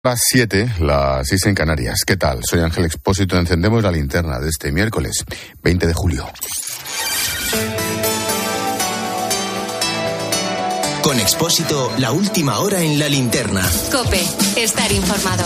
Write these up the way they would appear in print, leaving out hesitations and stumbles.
Las 7, las 6 en Canarias. ¿Qué tal? Soy Ángel Expósito. Encendemos la linterna de este miércoles 20 de julio. Con Expósito, la última hora en la linterna. COPE, estar informado.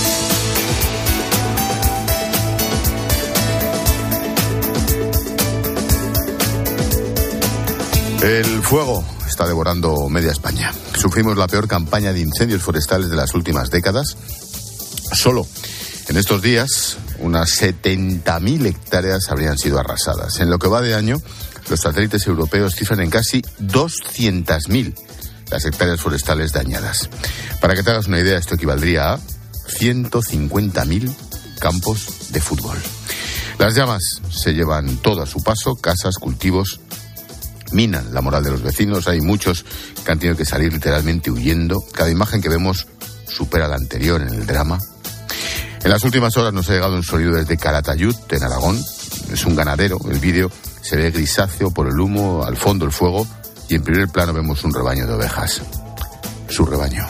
El fuego está devorando media España. Sufrimos la peor campaña de incendios forestales de las últimas décadas. Solo en estos días, unas 70.000 hectáreas habrían sido arrasadas. En lo que va de año, los satélites europeos cifran en casi 200.000 las hectáreas forestales dañadas. Para que te hagas una idea, esto equivaldría a 150.000 campos de fútbol. Las llamas se llevan todo a su paso, casas, cultivos, minan la moral de los vecinos. Hay muchos que han tenido que salir literalmente huyendo. Cada imagen que vemos supera la anterior en el drama. En las últimas horas nos ha llegado un sonido desde Calatayud, en Aragón. Es un ganadero. El vídeo se ve grisáceo por el humo, al fondo el fuego, y en primer plano vemos un rebaño de ovejas. Su rebaño.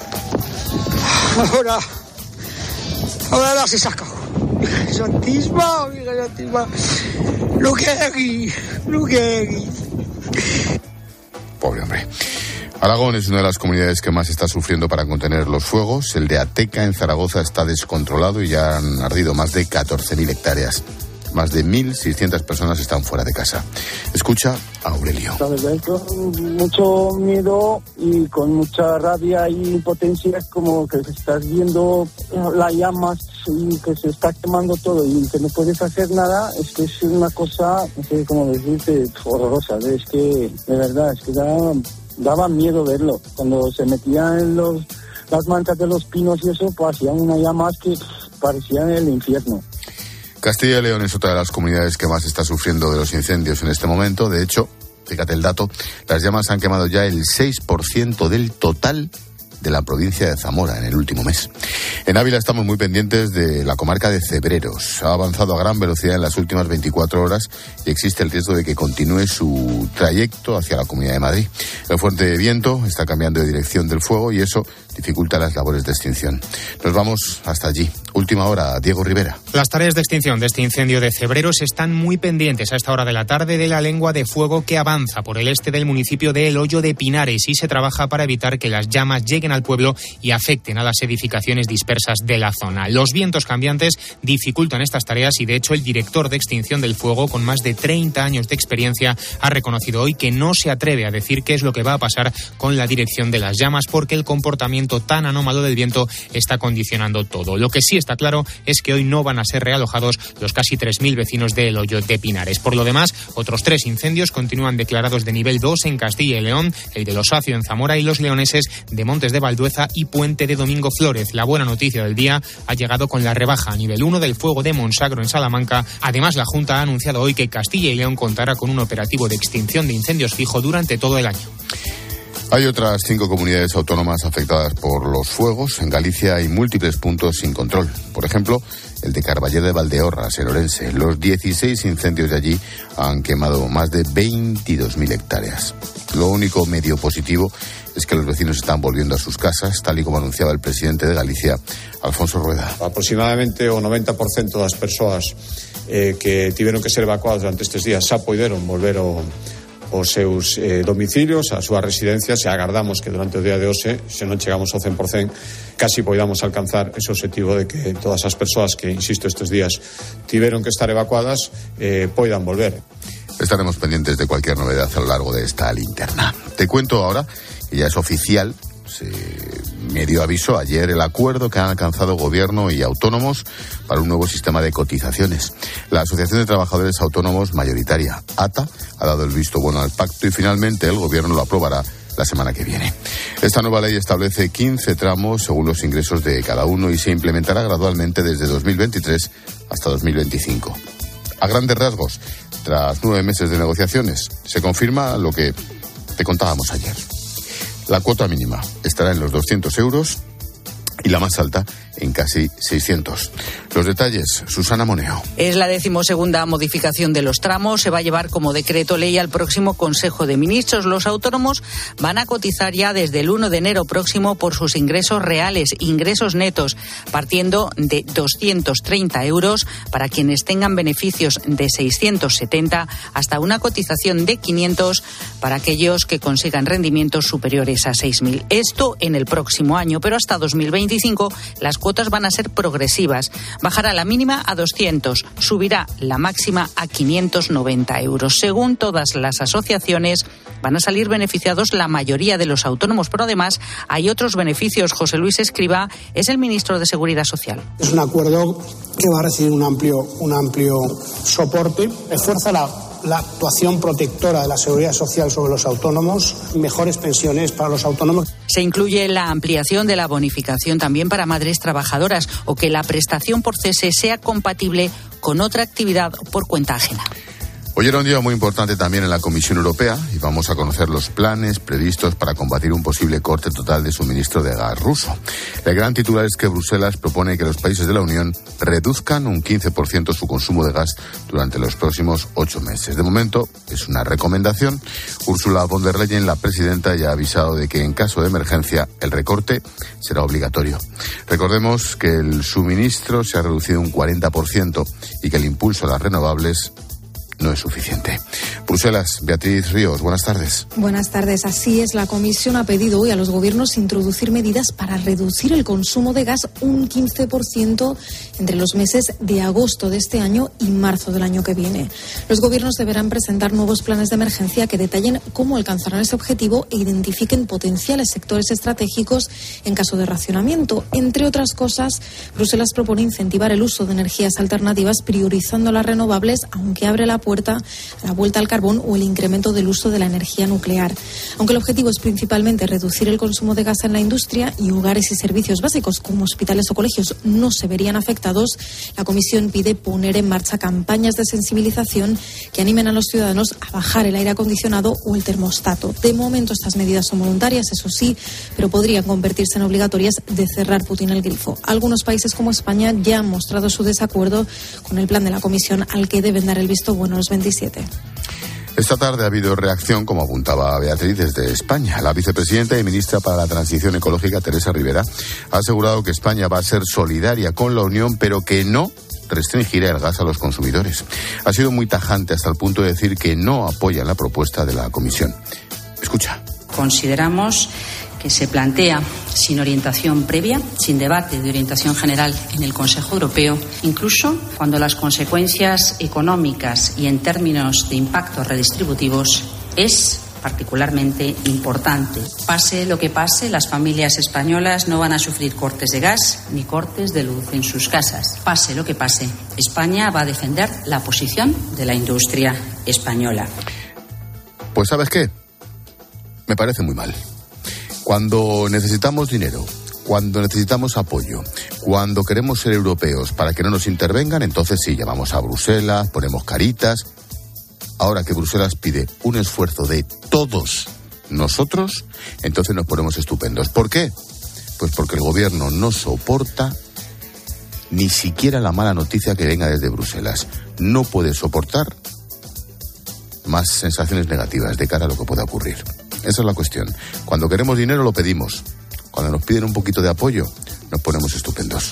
Ahora se saca. Santísima. Luquegui. Pobre hombre. Aragón es una de las comunidades que más está sufriendo para contener los fuegos. El de Ateca, en Zaragoza, está descontrolado y ya han ardido más de 14.000 hectáreas. Más de 1.600 personas están fuera de casa. Escucha a Aurelio. La verdad es con mucho miedo y con mucha rabia y impotencia, como que estás viendo las llamas y que se está quemando todo y que no puedes hacer nada. Es que es una cosa, no sé cómo decirte, horrorosa. Es que, de verdad, es que daba miedo verlo. Cuando se metían en las manchas de los pinos y eso, pues hacían unas llamas que parecían el infierno. Castilla y León es otra de las comunidades que más está sufriendo de los incendios en este momento. De hecho, fíjate el dato, las llamas han quemado ya el 6% del total de la provincia de Zamora en el último mes. En Ávila estamos muy pendientes de la comarca de Cebreros. Ha avanzado a gran velocidad en las últimas 24 horas y existe el riesgo de que continúe su trayecto hacia la Comunidad de Madrid. El fuerte viento está cambiando de dirección del fuego y eso dificulta las labores de extinción. Nos vamos hasta allí. Última hora, Diego Rivera. Las tareas de extinción de este incendio de Cebreros están muy pendientes a esta hora de la tarde de la lengua de fuego que avanza por el este del municipio de El Hoyo de Pinares y se trabaja para evitar que las llamas lleguen al pueblo y afecten a las edificaciones dispersas de la zona. Los vientos cambiantes dificultan estas tareas y de hecho el director de extinción del fuego, con más de 30 años de experiencia, ha reconocido hoy que no se atreve a decir qué es lo que va a pasar con la dirección de las llamas porque el comportamiento tan anómalo del viento está condicionando todo. Lo que sí está claro es que hoy no van a ser realojados los casi 3.000 vecinos de El Hoyo de Pinares. Por lo demás, otros 3 incendios continúan declarados de nivel 2 en Castilla y León, el de Los Acio en Zamora y los leoneses de Montes de Valdueza y Puente de Domingo Flórez. La buena noticia del día ha llegado con la rebaja a nivel 1 del fuego de Monsagro en Salamanca. Además, la Junta ha anunciado hoy que Castilla y León contará con un operativo de extinción de incendios fijo durante todo el año. Hay otras 5 comunidades autónomas afectadas por los fuegos. En Galicia hay múltiples puntos sin control. Por ejemplo, el de Carballo de Valdeorras, en Orense. Los 16 incendios de allí han quemado más de 22.000 hectáreas. Lo único medio positivo es que los vecinos están volviendo a sus casas, tal y como anunciaba el presidente de Galicia, Alfonso Rueda. Aproximadamente o 90% das persoas que tiveron que ser evacuadas durante estes días xa poideron volver aos seus domicilios, ás súas residencias, e agardamos que durante o día de hoxe, se non chegamos ao 100%, casi poidamos alcanzar ese objetivo de que todas as persoas que, insisto, estes días tiveron que estar evacuadas poidan volver. Estaremos pendientes de cualquier novedad a lo largo de esta linterna. Te cuento ahora que ya es oficial, se me dio aviso ayer el acuerdo que han alcanzado gobierno y autónomos para un nuevo sistema de cotizaciones. La Asociación de Trabajadores Autónomos mayoritaria, ATA, ha dado el visto bueno al pacto y finalmente el gobierno lo aprobará la semana que viene. Esta nueva ley establece 15 tramos según los ingresos de cada uno y se implementará gradualmente desde 2023 hasta 2025. A grandes rasgos, tras 9 meses de negociaciones, se confirma lo que te contábamos ayer. La cuota mínima estará en los 200 euros y la más alta en casi 600. Los detalles, Susana Moneo. Es la 12ª modificación de los tramos. Se va a llevar como decreto ley al próximo Consejo de Ministros. Los autónomos van a cotizar ya desde el 1 de enero próximo por sus ingresos reales, ingresos netos, partiendo de 230 euros para quienes tengan beneficios de 670, hasta una cotización de 500 para aquellos que consigan rendimientos superiores a 6.000. Esto en el próximo año, pero hasta 2025 las cuotas van a ser progresivas. Bajará la mínima a 200, subirá la máxima a 590 euros. Según todas las asociaciones, van a salir beneficiados la mayoría de los autónomos, pero además hay otros beneficios. José Luis Escrivá es el ministro de Seguridad Social. Es un acuerdo que va a recibir un amplio soporte. Refuerza la actuación protectora de la seguridad social sobre los autónomos, mejores pensiones para los autónomos. Se incluye la ampliación de la bonificación también para madres trabajadoras, o que la prestación por cese sea compatible con otra actividad por cuenta ajena. Hoy era un día muy importante también en la Comisión Europea y vamos a conocer los planes previstos para combatir un posible corte total de suministro de gas ruso. El gran titular es que Bruselas propone que los países de la Unión reduzcan un 15% su consumo de gas durante los próximos 8 meses. De momento es una recomendación. Ursula von der Leyen, la presidenta, ya ha avisado de que en caso de emergencia el recorte será obligatorio. Recordemos que el suministro se ha reducido un 40% y que el impulso a las renovables no es suficiente. Bruselas, Beatriz Ríos, buenas tardes. Buenas tardes. Así es, la Comisión ha pedido hoy a los gobiernos introducir medidas para reducir el consumo de gas un 15% entre los meses de agosto de este año y marzo del año que viene. Los gobiernos deberán presentar nuevos planes de emergencia que detallen cómo alcanzarán ese objetivo e identifiquen potenciales sectores estratégicos en caso de racionamiento. Entre otras cosas, Bruselas propone incentivar el uso de energías alternativas priorizando las renovables, aunque abre la puerta a la vuelta al carbón o el incremento del uso de la energía nuclear. Aunque el objetivo es principalmente reducir el consumo de gas en la industria y hogares y servicios básicos como hospitales o colegios no se verían afectados, la Comisión pide poner en marcha campañas de sensibilización que animen a los ciudadanos a bajar el aire acondicionado o el termostato. De momento estas medidas son voluntarias, eso sí, pero podrían convertirse en obligatorias de cerrar Putin el grifo. Algunos países como España ya han mostrado su desacuerdo con el plan de la Comisión, al que deben dar el visto bueno los 27. Esta tarde ha habido reacción, como apuntaba Beatriz, desde España. La vicepresidenta y ministra para la Transición Ecológica, Teresa Rivera, ha asegurado que España va a ser solidaria con la Unión, pero que no restringirá el gas a los consumidores. Ha sido muy tajante hasta el punto de decir que no apoya la propuesta de la Comisión. Escucha. Consideramos que se plantea sin orientación previa, sin debate de orientación general en el Consejo Europeo, incluso cuando las consecuencias económicas y en términos de impactos redistributivos es particularmente importante. Pase lo que pase, las familias españolas no van a sufrir cortes de gas ni cortes de luz en sus casas. Pase lo que pase, España va a defender la posición de la industria española. Pues ¿sabes qué? Me parece muy mal. Cuando necesitamos dinero, cuando necesitamos apoyo, cuando queremos ser europeos para que no nos intervengan, entonces sí, llamamos a Bruselas, ponemos caritas. Ahora que Bruselas pide un esfuerzo de todos nosotros, entonces nos ponemos estupendos. ¿Por qué? Pues porque el gobierno no soporta ni siquiera la mala noticia que venga desde Bruselas. No puede soportar más sensaciones negativas de cara a lo que pueda ocurrir. Esa es la cuestión. Cuando queremos dinero lo pedimos. Cuando nos piden un poquito de apoyo, nos ponemos estupendos.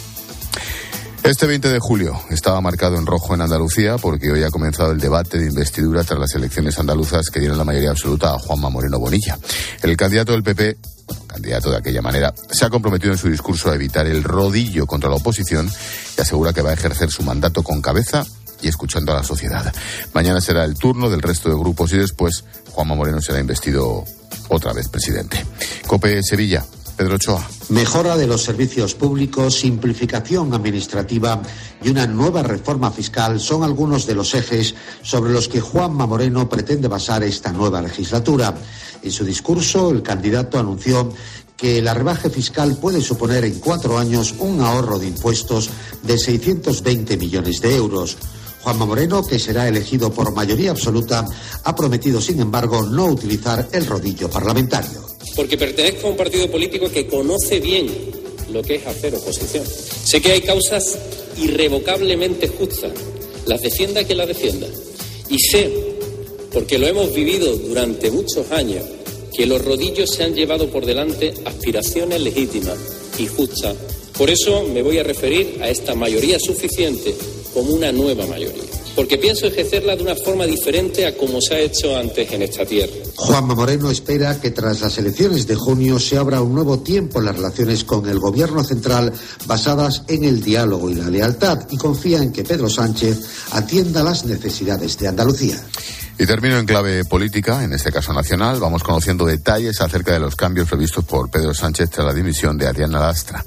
Este 20 de julio estaba marcado en rojo en Andalucía porque hoy ha comenzado el debate de investidura tras las elecciones andaluzas que dieron la mayoría absoluta a Juanma Moreno Bonilla. El candidato del PP, candidato de aquella manera, se ha comprometido en su discurso a evitar el rodillo contra la oposición y asegura que va a ejercer su mandato con cabeza y escuchando a la sociedad. Mañana será el turno del resto de grupos y después Juanma Moreno será investido otra vez presidente. COPE Sevilla, Pedro Ochoa. Mejora de los servicios públicos, simplificación administrativa y una nueva reforma fiscal son algunos de los ejes sobre los que Juanma Moreno pretende basar esta nueva legislatura. En su discurso, el candidato anunció que la rebaja fiscal puede suponer en 4 años un ahorro de impuestos de 620 millones de euros. Juanma Moreno, que será elegido por mayoría absoluta, ha prometido, sin embargo, no utilizar el rodillo parlamentario. Porque pertenezco a un partido político que conoce bien lo que es hacer oposición. Sé que hay causas irrevocablemente justas, las defienda quien las defienda. Y sé, porque lo hemos vivido durante muchos años, que los rodillos se han llevado por delante aspiraciones legítimas y justas. Por eso me voy a referir a esta mayoría suficiente como una nueva mayoría, porque pienso ejercerla de una forma diferente a como se ha hecho antes en esta tierra. Juanma Moreno espera que tras las elecciones de junio se abra un nuevo tiempo en las relaciones con el gobierno central basadas en el diálogo y la lealtad, y confía en que Pedro Sánchez atienda las necesidades de Andalucía. Y termino en clave política, en este caso nacional. Vamos conociendo detalles acerca de los cambios previstos por Pedro Sánchez tras la dimisión de Adriana Lastra.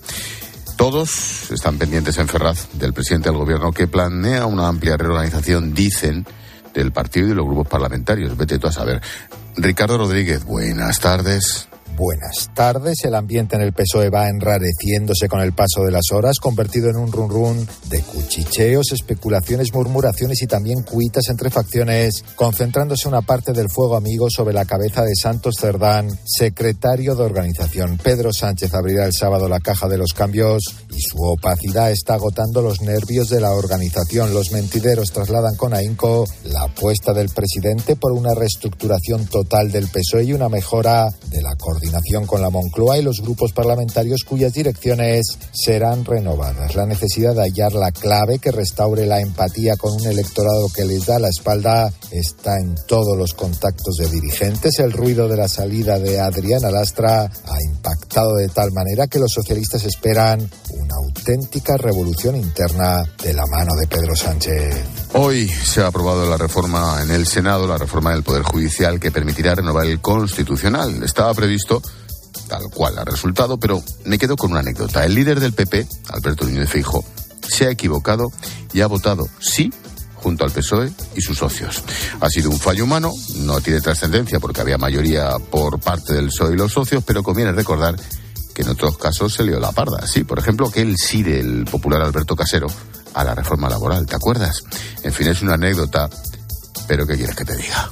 Todos están pendientes en Ferraz del presidente del gobierno, que planea una amplia reorganización, dicen, del partido y de los grupos parlamentarios. Vete tú a saber. Ricardo Rodríguez, buenas tardes. Buenas tardes. El ambiente en el PSOE va enrareciéndose con el paso de las horas, convertido en un run-run de cuchicheos, especulaciones, murmuraciones y también cuitas entre facciones, concentrándose una parte del fuego amigo sobre la cabeza de Santos Cerdán, secretario de organización. Pedro Sánchez abrirá el sábado la caja de los cambios y su opacidad está agotando los nervios de la organización. Los mentideros trasladan con ahínco la apuesta del presidente por una reestructuración total del PSOE y una mejora de la coordinación con la Moncloa y los grupos parlamentarios cuyas direcciones serán renovadas. La necesidad de hallar la clave que restaure la empatía con un electorado que les da la espalda está en todos los contactos de dirigentes. El ruido de la salida de Adriana Lastra ha impactado de tal manera que los socialistas esperan una auténtica revolución interna de la mano de Pedro Sánchez. Hoy se ha aprobado la reforma en el Senado, la reforma del Poder Judicial, que permitirá renovar el Constitucional. Estaba previsto tal cual ha resultado, pero me quedo con una anécdota. El líder del PP, Alberto Núñez Feijóo, se ha equivocado y ha votado sí junto al PSOE y sus socios. Ha sido un fallo humano, no tiene trascendencia porque había mayoría por parte del PSOE y los socios, pero conviene recordar que en otros casos se lió la parda. Sí, por ejemplo, que el sí del popular Alberto Casero a la reforma laboral, ¿te acuerdas? En fin, es una anécdota, pero ¿qué quieres que te diga?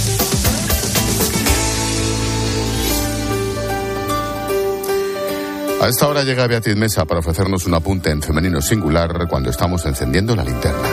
A esta hora llega Beatriz Mesa para ofrecernos un apunte en femenino singular cuando estamos encendiendo la linterna.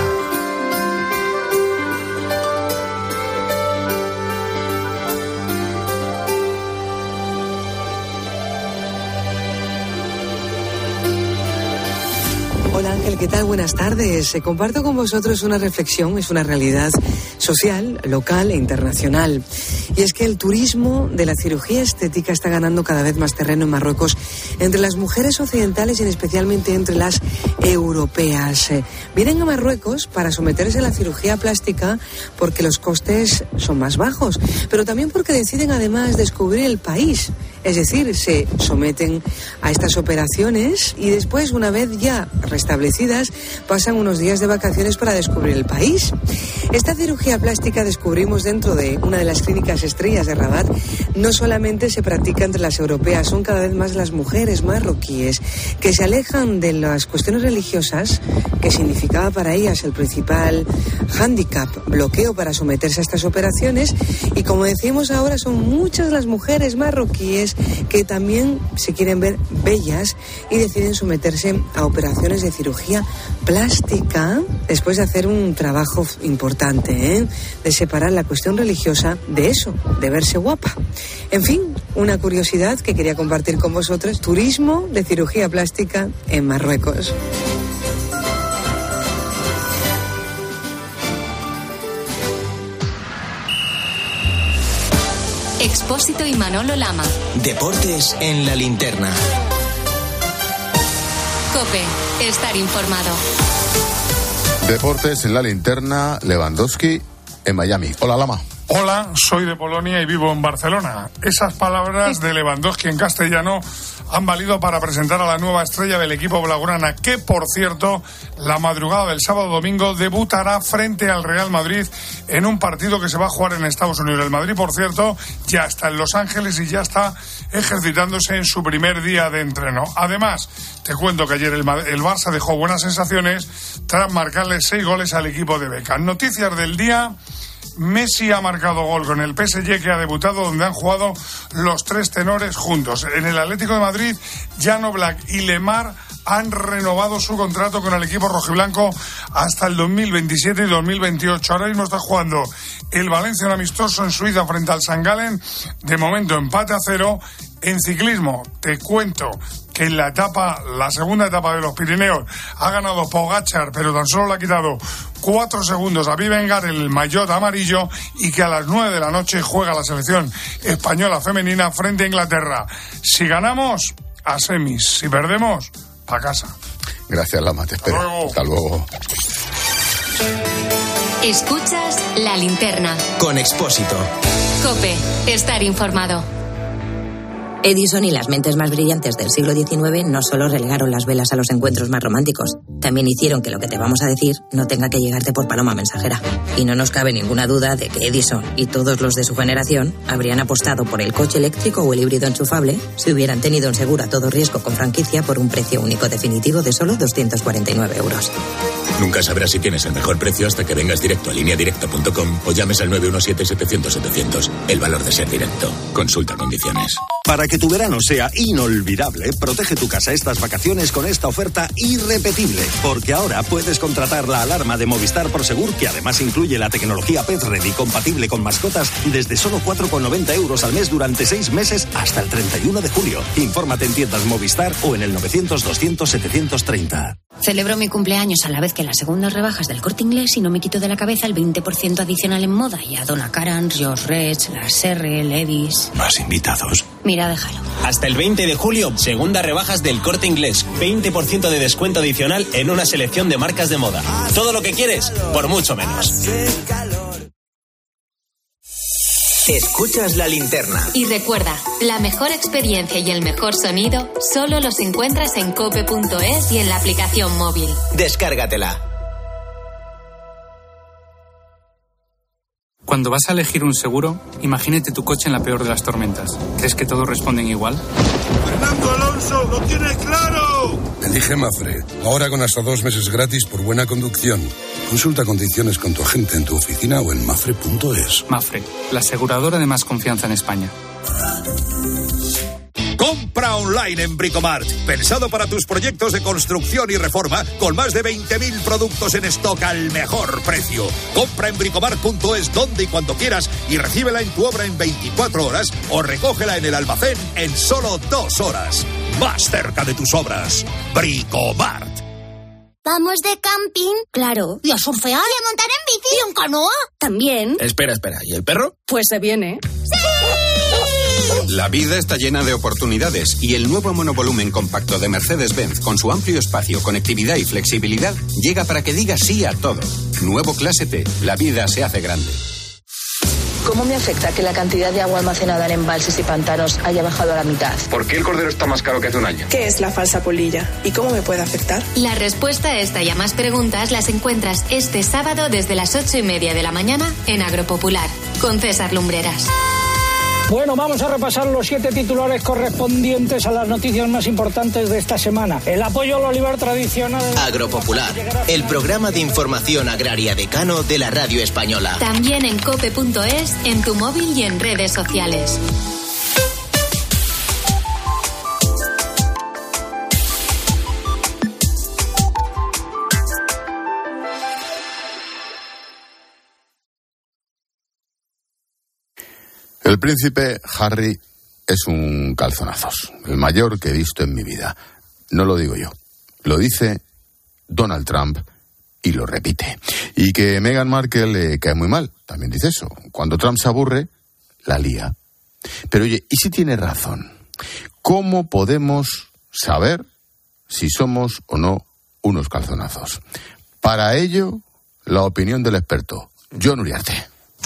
Hola Ángel, ¿qué tal? Buenas tardes. Comparto con vosotros una reflexión, es una realidad social, local e internacional. Y es que el turismo de la cirugía estética está ganando cada vez más terreno en Marruecos entre las mujeres occidentales y especialmente entre las europeas. Vienen a Marruecos para someterse a la cirugía plástica porque los costes son más bajos, pero también porque deciden además descubrir el país. Es decir, se someten a estas operaciones y después, una vez ya restablecidas, pasan unos días de vacaciones para descubrir el país. Esta cirugía plástica, descubrimos dentro de una de las clínicas estrellas de Rabat, no solamente se practica entre las europeas, son cada vez más las mujeres marroquíes que se alejan de las cuestiones religiosas, que significaba para ellas el principal hándicap, bloqueo para someterse a estas operaciones, y como decimos ahora, son muchas las mujeres marroquíes que también se quieren ver bellas y deciden someterse a operaciones de cirugía plástica después de hacer un trabajo importante, de separar la cuestión religiosa de eso, de verse guapa. En fin, una curiosidad que quería compartir con vosotros: turismo de cirugía plástica en Marruecos. Expósito y Manolo Lama. Deportes en la linterna. COPE, estar informado. Deportes en la linterna, Lewandowski en Miami. Hola, Lama. Hola, soy de Polonia y vivo en Barcelona. Esas palabras de Lewandowski en castellano han valido para presentar a la nueva estrella del equipo blaugrana, que, por cierto, la madrugada del sábado-domingo debutará frente al Real Madrid en un partido que se va a jugar en Estados Unidos. El Madrid, por cierto, ya está en Los Ángeles y ya está ejercitándose en su primer día de entreno. Además, te cuento que ayer el Barça dejó buenas sensaciones tras marcarle 6 goles al equipo de Beckham. Noticias del día Messi ha marcado gol con el PSG, que ha debutado, donde han jugado los tres tenores juntos. En el Atlético de Madrid, Jan Oblak y Lemar han renovado su contrato con el equipo rojiblanco hasta el 2027 y 2028. Ahora mismo está jugando el Valencia un amistoso en Suiza frente al St. Gallen. De momento empate a 0. En ciclismo, te cuento que en la segunda etapa de los Pirineos ha ganado Pogačar, pero tan solo le ha quitado 4 segundos a Vivengar, el maillot amarillo, y que a las 9 de la noche juega la selección española femenina frente a Inglaterra. Si ganamos, a semis. Si perdemos, a casa. Gracias, Lama, te espero. Hasta luego. Escuchas La Linterna. Con Expósito. COPE. Estar informado. Edison y las mentes más brillantes del siglo XIX no solo relegaron las velas a los encuentros más románticos, también hicieron que lo que te vamos a decir no tenga que llegarte por paloma mensajera. Y no nos cabe ninguna duda de que Edison y todos los de su generación habrían apostado por el coche eléctrico o el híbrido enchufable si hubieran tenido un seguro a todo riesgo con franquicia por un precio único definitivo de solo 249 euros. Nunca sabrás si tienes el mejor precio hasta que vengas directo a lineadirecta.com o llames al 917-700-700. El valor de ser directo. Consulta condiciones. Para que tu verano sea inolvidable, protege tu casa estas vacaciones con esta oferta irrepetible. Porque ahora puedes contratar la alarma de Movistar Prosegur, que además incluye la tecnología Pet Ready compatible con mascotas, desde solo 4,90 euros al mes durante 6 meses hasta el 31 de julio. Infórmate en tiendas Movistar o en el 900-200-730. Celebro mi cumpleaños a la vez que las segundas rebajas del Corte Inglés y no me quito de la cabeza el 20% adicional en moda y a Donna Karan, George Rech, Las R, Levi's. ¿Más invitados? Mira, déjalo. Hasta el 20 de julio, segundas rebajas del Corte Inglés. 20% de descuento adicional en una selección de marcas de moda. Todo lo que quieres, por mucho menos. Escuchas La Linterna. Y recuerda, la mejor experiencia y el mejor sonido solo los encuentras en cope.es y en la aplicación móvil. Descárgatela. Cuando vas a elegir un seguro, imagínate tu coche en la peor de las tormentas. ¿Crees que todos responden igual? ¡Fernando Alonso, lo tiene claro! Elige Mafre, ahora con hasta 2 meses gratis por buena conducción. Consulta condiciones con tu agente en tu oficina o en mafre.es. Mafre, la aseguradora de más confianza en España. Compra online en Bricomart, pensado para tus proyectos de construcción y reforma, con más de 20.000 productos en stock al mejor precio. Compra en bricomart.es donde y cuando quieras y recíbela en tu obra en 24 horas o recógela en el almacén en solo 2 horas. Más cerca de tus obras. Bricomart. ¿Vamos de camping? Claro. ¿Y a surfear? ¿Y a montar en bici? ¿Y en canoa? También. Espera. ¿Y el perro? Pues se viene. ¡Sí! La vida está llena de oportunidades y el nuevo monovolumen compacto de Mercedes-Benz, con su amplio espacio, conectividad y flexibilidad, llega para que diga sí a todo. Nuevo Clase T. La vida se hace grande. ¿Cómo me afecta que la cantidad de agua almacenada en embalses y pantanos haya bajado a la mitad? ¿Por qué el cordero está más caro que hace un año? ¿Qué es la falsa polilla? ¿Y cómo me puede afectar? La respuesta a esta y a más preguntas las encuentras este sábado desde las 8:30 de la mañana en Agropopular, con César Lumbreras. Bueno, vamos a repasar los 7 titulares correspondientes a las noticias más importantes de esta semana. El apoyo al olivar tradicional. Agropopular, el programa de información agraria decano de la radio española. También en cope.es, en tu móvil y en redes sociales. El príncipe Harry es un calzonazos, el mayor que he visto en mi vida. No lo digo yo, lo dice Donald Trump y lo repite. Y que Meghan Markle le cae muy mal, también dice eso. Cuando Trump se aburre, la lía. Pero oye, ¿y si tiene razón? ¿Cómo podemos saber si somos o no unos calzonazos? Para ello, la opinión del experto, Jon Uriarte.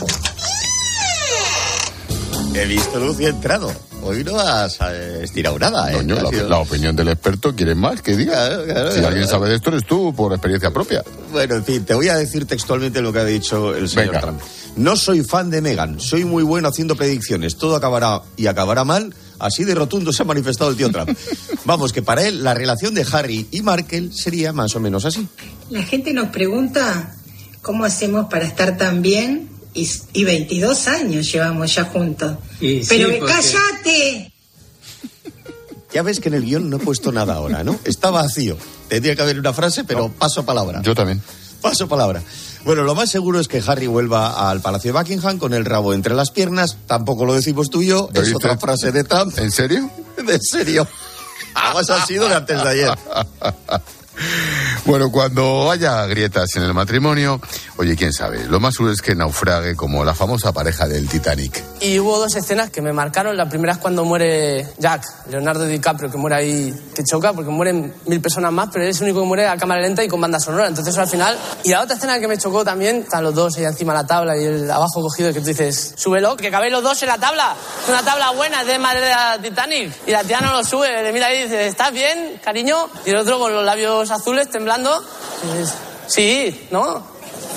He visto luz y he entrado. Hoy no has estirado nada, ¿eh? Doño, la opinión del experto, ¿quieres más que diga? Claro, si alguien sabe de esto, eres tú, por experiencia propia. Bueno, en fin, te voy a decir textualmente lo que ha dicho el señor Trump. No soy fan de Meghan, soy muy bueno haciendo predicciones. Todo acabará y acabará mal. Así de rotundo se ha manifestado el tío Trump. Vamos, que para él la relación de Harry y Markle sería más o menos así. La gente nos pregunta cómo hacemos para estar tan bien Y 22 años llevamos ya juntos. Sí, pero porque... ¡cállate! Ya ves que en el guión no he puesto nada ahora, ¿no? Está vacío. Tendría que haber una frase, pero paso palabra. Yo también. Paso palabra. Bueno, lo más seguro es que Harry vuelva al Palacio de Buckingham con el rabo entre las piernas. Tampoco lo decimos tú y yo. Es otra frase de Trump. ¿En serio? ¿En serio? Además ha sido de antes de ayer. Bueno, cuando haya grietas en el matrimonio, oye, quién sabe, lo más seguro es que naufrague como la famosa pareja del Titanic. Y hubo dos escenas que me marcaron. La primera es cuando muere Jack, Leonardo DiCaprio, que muere ahí, que choca, porque mueren 1000 personas más, pero él es el único que muere a cámara lenta y con banda sonora. Entonces, al final... Y la otra escena que me chocó también, están los dos ahí encima de la tabla y el abajo cogido, que tú dices, súbelo, que cabéis los dos en la tabla. Es una tabla buena, es de madera Titanic. Y la tía no lo sube, le mira ahí y dice, ¿estás bien, cariño? Y el otro con los labios azules, temblando. Y dices, sí, ¿no?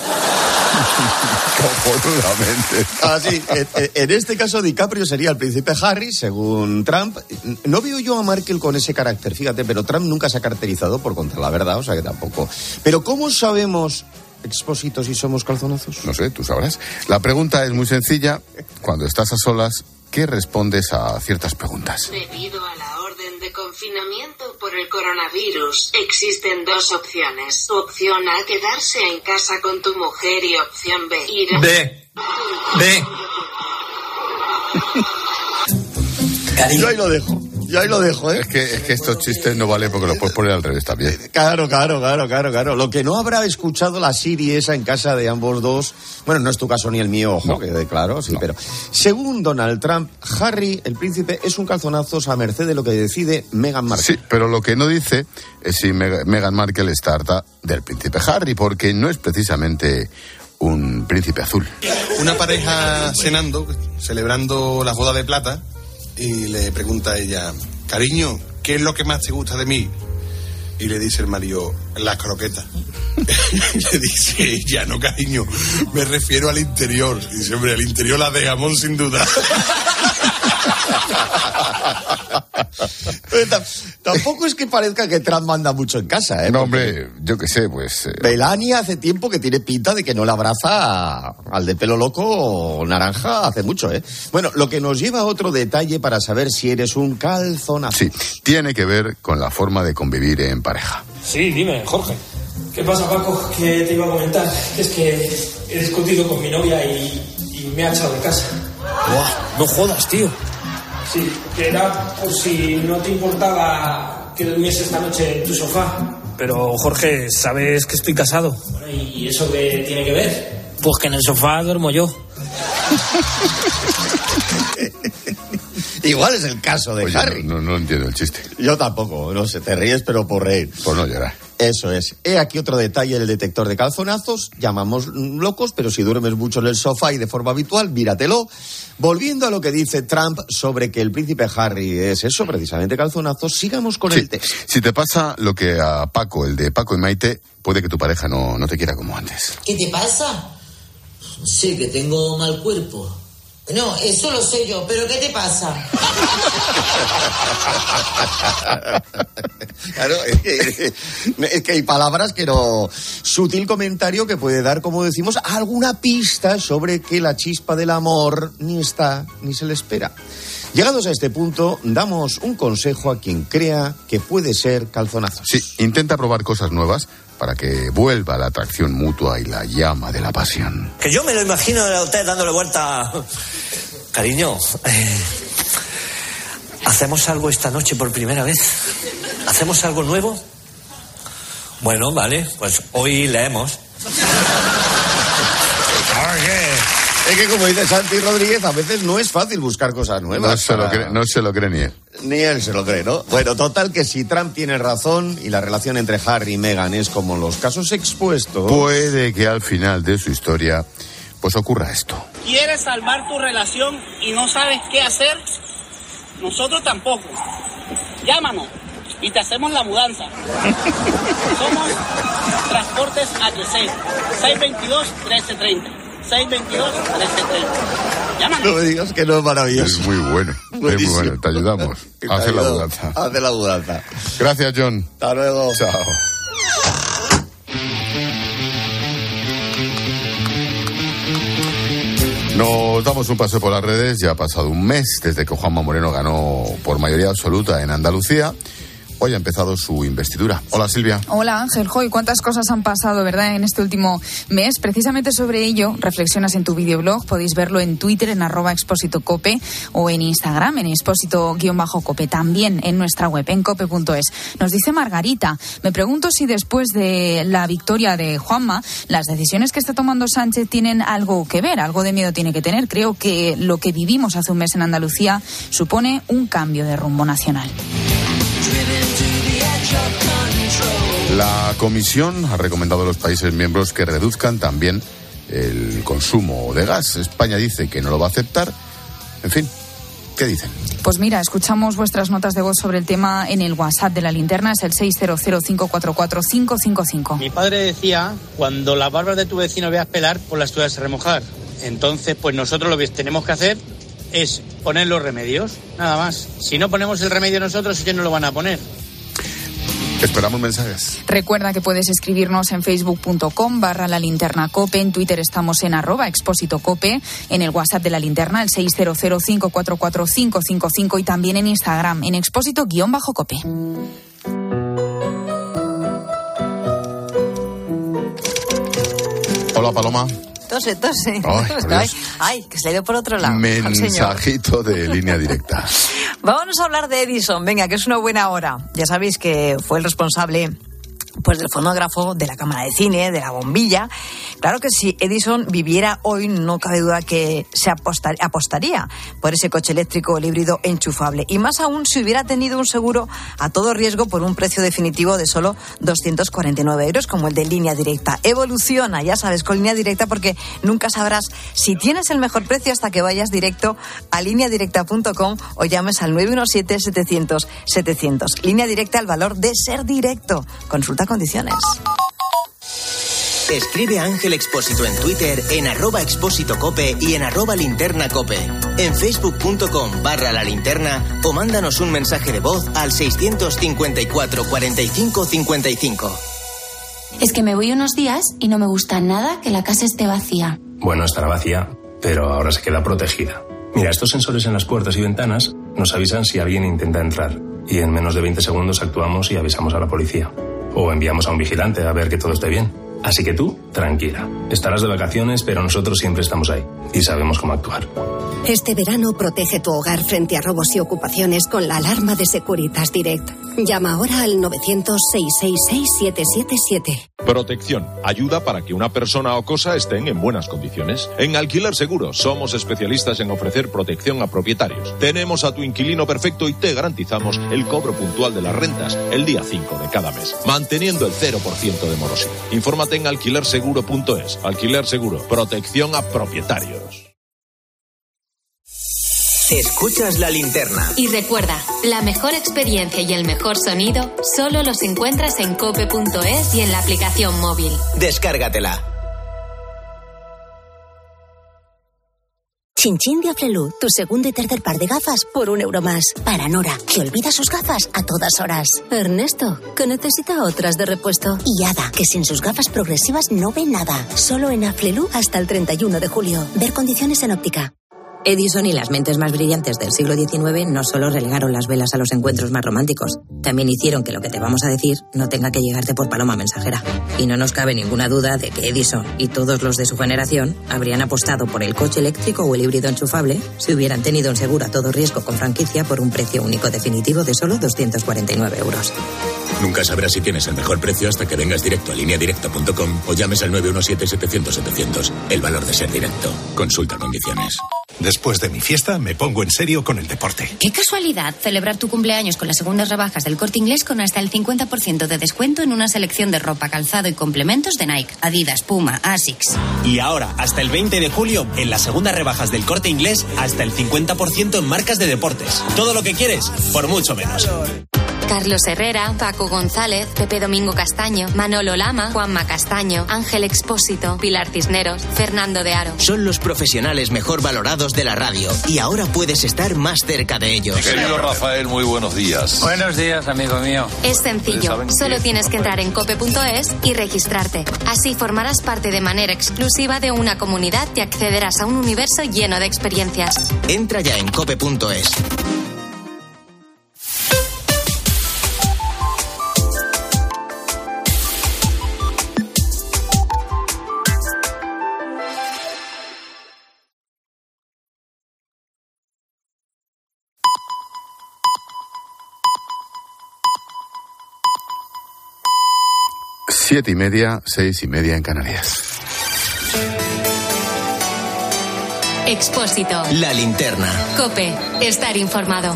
Cojonudamente. Sí, en este caso DiCaprio sería el príncipe Harry, según Trump. No veo yo a Markle con ese carácter, fíjate, pero Trump nunca se ha caracterizado por contar la verdad, o sea que tampoco. Pero ¿cómo sabemos, Expósito, si somos calzonazos? No sé, tú sabrás. La pregunta es muy sencilla. Cuando estás a solas, ¿qué respondes a ciertas preguntas? Debido a la orden de confinamiento por el coronavirus, existen dos opciones. Opción A, quedarse en casa con tu mujer, y opción B, ir a... B. Yo ahí lo dejo. ¿eh? Es que estos chistes no valen porque los puedes poner al revés también. Claro. Lo que no habrá escuchado la Siri esa en casa de ambos dos, bueno, no es tu caso ni el mío, ojo, no. Que claro, sí, no. Pero según Donald Trump, Harry, el príncipe, es un calzonazos a merced de lo que decide Meghan Markle. Sí, pero lo que no dice es si Meghan Markle está harta del príncipe Harry, porque no es precisamente un príncipe azul. Una pareja cenando, celebrando la boda de plata, y le pregunta a ella, cariño, ¿qué es lo que más te gusta de mí? Y le dice el marido, las croquetas. Y le dice ella, no, cariño, me refiero al interior. Y dice, hombre, al interior las de jamón sin duda. Tampoco es que parezca que Trump manda mucho en casa, ¿eh? No, hombre, yo qué sé, pues... Melania hace tiempo que tiene pinta de que no le abraza al de pelo loco o naranja hace mucho, ¿eh? Bueno, lo que nos lleva a otro detalle para saber si eres un calzonazo. Sí, tiene que ver con la forma de convivir en pareja. Sí, dime, Jorge. ¿Qué pasa, Paco? Que te iba a comentar. Es que he discutido con mi novia y me ha echado de casa. Buah, no jodas, tío. Sí, que era por si no te importaba que durmiese esta noche en tu sofá. Pero, Jorge, ¿sabes que estoy casado? Bueno, ¿y eso qué tiene que ver? Pues que en el sofá duermo yo. Igual es el caso de Harry. No entiendo el chiste. Yo tampoco, no sé, te ríes pero por reír. Por no llorar. Eso es. He aquí otro detalle del detector de calzonazos. Llamamos locos, pero si duermes mucho en el sofá y de forma habitual, míratelo. Volviendo a lo que dice Trump sobre que el príncipe Harry es eso, precisamente calzonazos, sigamos con el texto. Si te pasa lo que a Paco, el de Paco y Maite, puede que tu pareja no te quiera como antes. ¿Qué te pasa? Sé que tengo mal cuerpo. No, eso lo sé yo, pero ¿qué te pasa? Claro, es que hay palabras que no... Sutil comentario que puede dar, como decimos, alguna pista sobre que la chispa del amor ni está ni se le espera. Llegados a este punto, damos un consejo a quien crea que puede ser calzonazos. Sí, intenta probar cosas nuevas para que vuelva la atracción mutua y la llama de la pasión. Que yo me lo imagino a usted dándole vuelta... Cariño, ¿hacemos algo esta noche por primera vez? ¿Hacemos algo nuevo? Bueno, vale, pues hoy leemos. Es que como dice Santi Rodríguez, a veces no es fácil buscar cosas nuevas. No se lo cree ni él. Ni él se lo cree, ¿no? Bueno, total que si Trump tiene razón y la relación entre Harry y Meghan es como los casos expuestos... Puede que al final de su historia pues ocurra esto. ¿Quieres salvar tu relación y no sabes qué hacer? Nosotros tampoco. Llámanos y te hacemos la mudanza. Somos Transportes HC. 622-1330. 622-1330. Llámanos. No me digas que no es maravilloso. Es muy bueno. Buenísimo. Es muy bueno. Te ayudamos a hacer la mudanza. Hace la mudanza. Gracias, John. Hasta luego. Chao. Nos damos un paseo por las redes. Ya ha pasado un mes desde que Juanma Moreno ganó por mayoría absoluta en Andalucía. Hoy ha empezado su investidura. Hola, Silvia. Hola, Ángel. Joy, cuántas cosas han pasado, ¿verdad?, en este último mes. Precisamente sobre ello reflexionas en tu videoblog. Podéis verlo en Twitter, en @expósitocope, o en Instagram, en expósito_cope. También en nuestra web, en cope.es. Nos dice Margarita: me pregunto si después de la victoria de Juanma, las decisiones que está tomando Sánchez tienen algo que ver, algo de miedo tiene que tener. Creo que lo que vivimos hace un mes en Andalucía supone un cambio de rumbo nacional. La Comisión ha recomendado a los países miembros que reduzcan también el consumo de gas. España dice que no lo va a aceptar. En fin, ¿qué dicen? Pues mira, escuchamos vuestras notas de voz sobre el tema en el WhatsApp de la linterna. Es el 600-544-555. Mi padre decía: cuando las barbas de tu vecino veas pelar, pues las tuyas se remojar. Entonces, pues nosotros lo que tenemos que hacer es poner los remedios, nada más. Si no ponemos el remedio nosotros, ellos no lo van a poner. Esperamos mensajes. Recuerda que puedes escribirnos en facebook.com/lalinternacope, en Twitter estamos en @expósitocope, en el WhatsApp de la linterna, el 600-544-555, y también en Instagram, en expósito_cope. Hola, Paloma. Tose. Ay, que se le dio por otro lado. Mensajito de Línea Directa. Vámonos a hablar de Edison, venga, que es una buena hora. Ya sabéis que fue el responsable, pues, del fonógrafo, de la cámara de cine, de la bombilla. Claro que si Edison viviera hoy, no cabe duda que se apostaría por ese coche eléctrico o el híbrido enchufable. Y más aún si hubiera tenido un seguro a todo riesgo por un precio definitivo de solo 249 euros, como el de Línea Directa. Evoluciona, ya sabes, con Línea Directa, porque nunca sabrás si tienes el mejor precio hasta que vayas directo a lineadirecta.com o llames al 917-700-700. Línea Directa, el valor de ser directo. Consulta condiciones. Escribe a Ángel Expósito en Twitter, en @expósitocope y en @linternacope. En facebook.com/lalinterna o mándanos un mensaje de voz al 654 45 55. Es que me voy unos días y no me gusta nada que la casa esté vacía. Bueno, estará vacía, pero ahora se queda protegida. Mira, estos sensores en las puertas y ventanas nos avisan si alguien intenta entrar, y en menos de 20 segundos actuamos y avisamos a la policía. O enviamos a un vigilante a ver que todo esté bien. Así que tú, tranquila. Estarás de vacaciones, pero nosotros siempre estamos ahí y sabemos cómo actuar. Este verano protege tu hogar frente a robos y ocupaciones con la alarma de Securitas Direct. Llama ahora al 900-666-777. Protección. Ayuda para que una persona o cosa estén en buenas condiciones. En Alquiler Seguro somos especialistas en ofrecer protección a propietarios. Tenemos a tu inquilino perfecto y te garantizamos el cobro puntual de las rentas el día 5 de cada mes, manteniendo el 0% de morosidad. Infórmate en alquilerseguro.es. Alquiler Seguro. Protección a propietarios. Escuchas La Linterna. Y recuerda, la mejor experiencia y el mejor sonido solo los encuentras en cope.es y en la aplicación móvil. Descárgatela. Chin de Aflelu, tu segundo y tercer par de gafas por €1 más. Para Nora, que olvida sus gafas a todas horas. Ernesto, que necesita otras de repuesto. Y Ada, que sin sus gafas progresivas no ve nada. Solo en Aflelu hasta el 31 de julio. Ver condiciones en óptica. Edison y las mentes más brillantes del siglo XIX no solo relegaron las velas a los encuentros más románticos, también hicieron que lo que te vamos a decir no tenga que llegarte por paloma mensajera. Y no nos cabe ninguna duda de que Edison y todos los de su generación habrían apostado por el coche eléctrico o el híbrido enchufable si hubieran tenido un seguro a todo riesgo con franquicia por un precio único definitivo de solo 249 euros. Nunca sabrás si tienes el mejor precio hasta que vengas directo a lineadirecta.com o llames al 917-700-700. El valor de ser directo. Consulta condiciones. Después de mi fiesta, me pongo en serio con el deporte. ¡Qué casualidad! Celebrar tu cumpleaños con las segundas rebajas del Corte Inglés con hasta el 50% de descuento en una selección de ropa, calzado y complementos de Nike, Adidas, Puma, Asics. Y ahora, hasta el 20 de julio, en las segundas rebajas del Corte Inglés, hasta el 50% en marcas de deportes. Todo lo que quieres, por mucho menos. Carlos Herrera, Paco González, Pepe Domingo Castaño, Manolo Lama, Juanma Castaño, Ángel Expósito, Pilar Cisneros, Fernando de Aro. Son los profesionales mejor valorados de la radio y ahora puedes estar más cerca de ellos. Querido Rafael, muy buenos días. Buenos días, amigo mío. Es sencillo, solo tienes que entrar en cope.es y registrarte. Así formarás parte de manera exclusiva de una comunidad y accederás a un universo lleno de experiencias. Entra ya en cope.es. Siete y media, 6:30 en Canarias. Expósito. La linterna. COPE. Estar informado.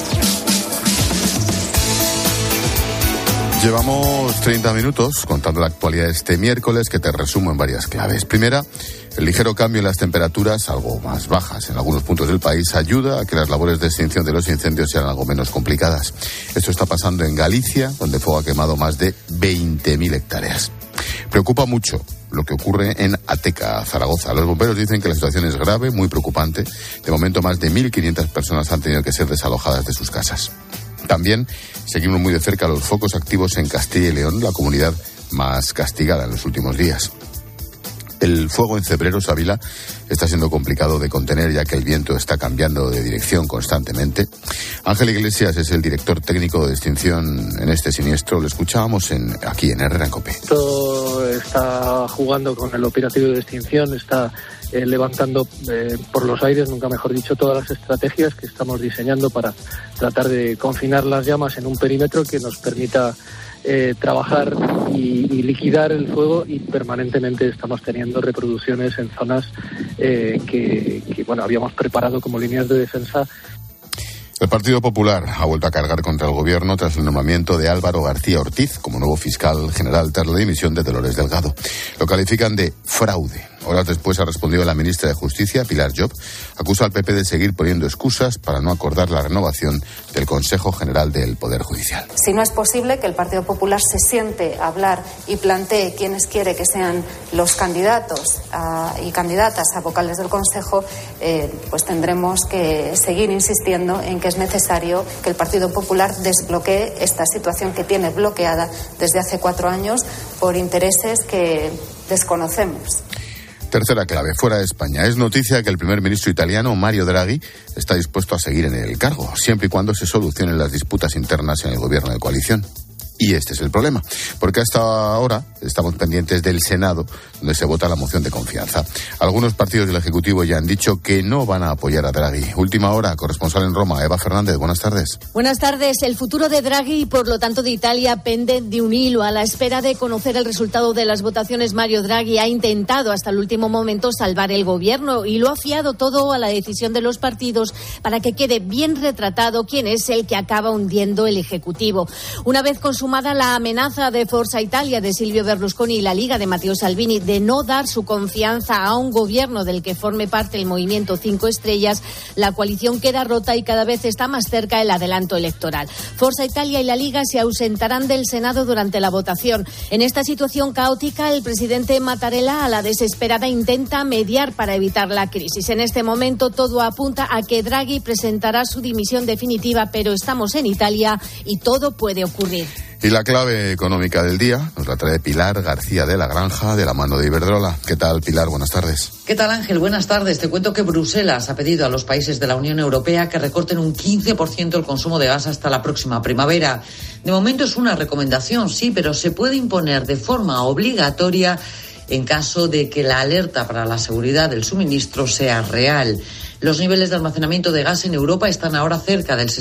Llevamos 30 minutos contando la actualidad de este miércoles, que te resumo en varias claves. Primera, el ligero cambio en las temperaturas, algo más bajas en algunos puntos del país, ayuda a que las labores de extinción de los incendios sean algo menos complicadas. Esto está pasando en Galicia, donde fuego ha quemado más de 20.000 hectáreas. Preocupa mucho lo que ocurre en Ateca, Zaragoza. Los bomberos dicen que la situación es grave, muy preocupante. De momento, más de 1.500 personas han tenido que ser desalojadas de sus casas. También seguimos muy de cerca los focos activos en Castilla y León, la comunidad más castigada en los últimos días. El fuego en Cebreros, Ávila, está siendo complicado de contener, ya que el viento está cambiando de dirección constantemente. Ángel Iglesias es el director técnico de extinción en este siniestro. Lo escuchábamos aquí en Herrera en COPE. Esto está jugando con el operativo de extinción, está levantando por los aires, nunca mejor dicho, todas las estrategias que estamos diseñando para tratar de confinar las llamas en un perímetro que nos permita trabajar y liquidar el fuego, y permanentemente estamos teniendo reproducciones en zonas que habíamos preparado como líneas de defensa. El Partido Popular ha vuelto a cargar contra el gobierno tras el nombramiento de Álvaro García Ortiz como nuevo fiscal general tras la dimisión de Dolores Delgado. Lo califican de fraude. Horas después ha respondido la ministra de Justicia, Pilar Llop. Acusa al PP de seguir poniendo excusas para no acordar la renovación del Consejo General del Poder Judicial. Si no es posible que el Partido Popular se siente a hablar y plantee quiénes quiere que sean los candidatos y candidatas a vocales del Consejo, pues tendremos que seguir insistiendo en que es necesario que el Partido Popular desbloquee esta situación que tiene bloqueada desde hace 4 años por intereses que desconocemos. Tercera clave, fuera de España. Es noticia que el primer ministro italiano, Mario Draghi, está dispuesto a seguir en el cargo, siempre y cuando se solucionen las disputas internas en el gobierno de coalición. Y este es el problema, porque hasta ahora estamos pendientes del Senado, donde se vota la moción de confianza. Algunos partidos del Ejecutivo ya han dicho que no van a apoyar a Draghi. Última hora, corresponsal en Roma, Eva Fernández, buenas tardes. Buenas tardes. El futuro de Draghi y, por lo tanto, de Italia pende de un hilo. A la espera de conocer el resultado de las votaciones, Mario Draghi ha intentado hasta el último momento salvar el gobierno y lo ha fiado todo a la decisión de los partidos para que quede bien retratado quién es el que acaba hundiendo el Ejecutivo. Una vez consumada la amenaza de Forza Italia de Silvio Berlusconi y la Liga de Matteo Salvini de no dar su confianza a un gobierno del que forme parte el Movimiento 5 Estrellas, la coalición queda rota y cada vez está más cerca el adelanto electoral. Forza Italia y la Liga se ausentarán del Senado durante la votación. En esta situación caótica, el presidente Mattarella, a la desesperada, intenta mediar para evitar la crisis. En este momento todo apunta a que Draghi presentará su dimisión definitiva, pero estamos en Italia y todo puede ocurrir. Y la clave económica del día nos la trae Pilar García de la Granja, de la mano de Iberdrola. ¿Qué tal, Pilar? Buenas tardes. ¿Qué tal, Ángel? Buenas tardes. Te cuento que Bruselas ha pedido a los países de la Unión Europea que recorten un 15% el consumo de gas hasta la próxima primavera. De momento es una recomendación, sí, pero se puede imponer de forma obligatoria en caso de que la alerta para la seguridad del suministro sea real. Los niveles de almacenamiento de gas en Europa están ahora cerca del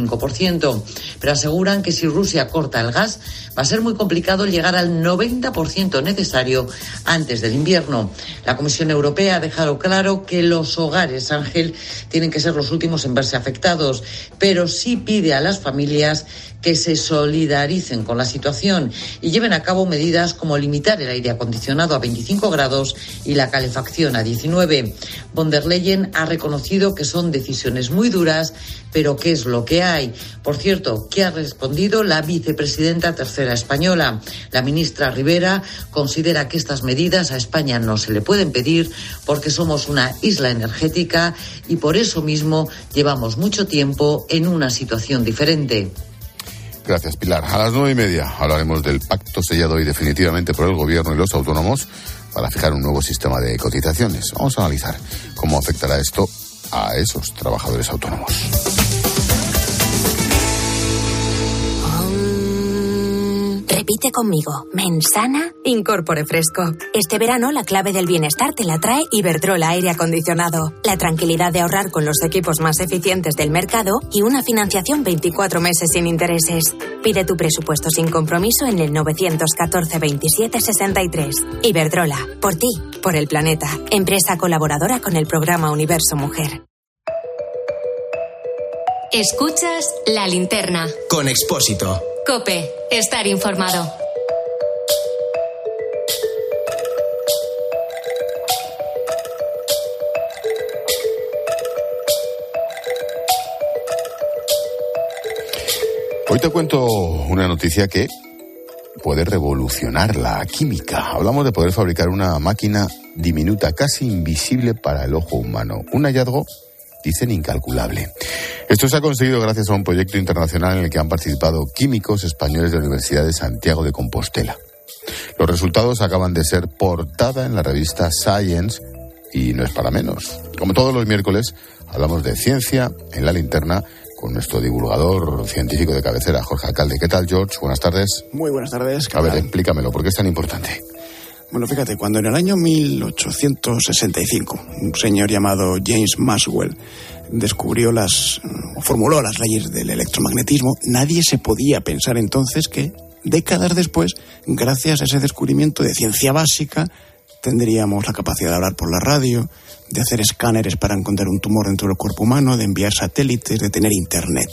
65%, pero aseguran que si Rusia corta el gas, va a ser muy complicado llegar al 90% necesario antes del invierno. La Comisión Europea ha dejado claro que los hogares, Ángel, tienen que ser los últimos en verse afectados, pero sí pide a las familias que se solidaricen con la situación y lleven a cabo medidas como limitar el aire acondicionado a 25 grados y la calefacción a 19. Von der Leyen ha reconocido que son decisiones muy duras, pero ¿qué es lo que hay? Por cierto, ¿qué ha respondido la vicepresidenta tercera española? La ministra Rivera considera que estas medidas a España no se le pueden pedir porque somos una isla energética y por eso mismo llevamos mucho tiempo en una situación diferente. Gracias, Pilar. A las 9:30 hablaremos del pacto sellado hoy definitivamente por el Gobierno y los autónomos para fijar un nuevo sistema de cotizaciones. Vamos a analizar cómo afectará esto a esos trabajadores autónomos. Repite conmigo. Mensana, incorpore fresco. Este verano la clave del bienestar te la trae Iberdrola Aire Acondicionado. La tranquilidad de ahorrar con los equipos más eficientes del mercado y una financiación 24 meses sin intereses. Pide tu presupuesto sin compromiso en el 914 27 63. Iberdrola. Por ti, por el planeta. Empresa colaboradora con el programa Universo Mujer. Escuchas La Linterna. Con Expósito. COPE. Estar informado. Hoy te cuento una noticia que puede revolucionar la química. Hablamos de poder fabricar una máquina diminuta, casi invisible para el ojo humano. Un hallazgo, dicen, incalculable. Esto se ha conseguido gracias a un proyecto internacional en el que han participado químicos españoles de la Universidad de Santiago de Compostela. Los resultados acaban de ser portada en la revista Science y no es para menos. Como todos los miércoles, hablamos de ciencia en La Linterna con nuestro divulgador científico de cabecera, Jorge Alcalde. ¿Qué tal, George? Buenas tardes. Muy buenas tardes. A ver, explícamelo, ¿por qué es tan importante? Bueno, fíjate, cuando en el año 1865 un señor llamado James Maxwell formuló las leyes del electromagnetismo, nadie se podía pensar entonces que décadas después, gracias a ese descubrimiento de ciencia básica, tendríamos la capacidad de hablar por la radio, de hacer escáneres para encontrar un tumor dentro del cuerpo humano, de enviar satélites, de tener internet.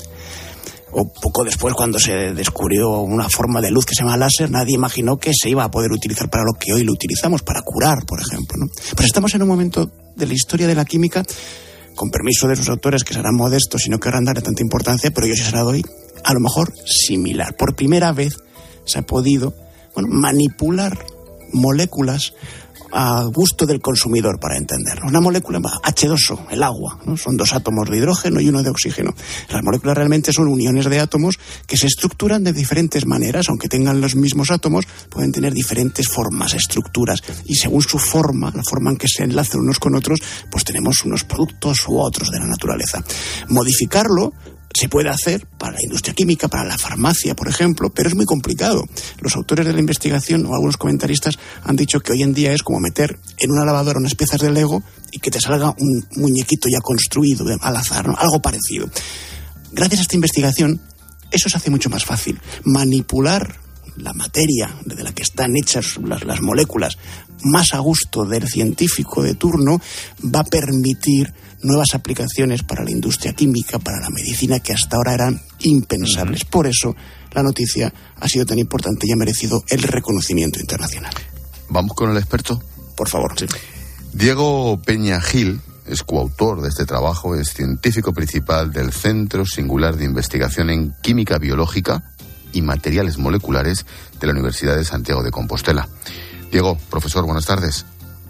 O poco después, cuando se descubrió una forma de luz que se llama láser, nadie imaginó que se iba a poder utilizar para lo que hoy lo utilizamos, para curar, por ejemplo, ¿no? Pues estamos en un momento de la historia de la química, con permiso de sus autores, que serán modestos y no querrán darle tanta importancia, pero yo sí se la doy, a lo mejor similar. Por primera vez se ha podido manipular moléculas a gusto del consumidor, para entenderlo. Una molécula H2O, el agua, ¿no? Son 2 átomos de hidrógeno y 1 de oxígeno. Las moléculas realmente son uniones de átomos que se estructuran de diferentes maneras, aunque tengan los mismos átomos, pueden tener diferentes formas, estructuras, y según su forma, la forma en que se enlazan unos con otros, pues tenemos unos productos u otros de la naturaleza. Modificarlo se puede hacer para la industria química, para la farmacia, por ejemplo, pero es muy complicado. Los autores de la investigación o algunos comentaristas han dicho que hoy en día es como meter en una lavadora unas piezas de Lego y que te salga un muñequito ya construido al azar, ¿no? Algo parecido. Gracias a esta investigación, eso se hace mucho más fácil. Manipular la materia de la que están hechas las moléculas más a gusto del científico de turno va a permitir nuevas aplicaciones para la industria química, para la medicina, que hasta ahora eran impensables. Por eso la noticia ha sido tan importante y ha merecido el reconocimiento internacional. ¿Vamos con el experto? Por favor, sí. Diego Peña Gil es coautor de este trabajo, es científico principal del Centro Singular de Investigación en Química Biológica y Materiales Moleculares de la Universidad de Santiago de Compostela. Diego, profesor, buenas tardes.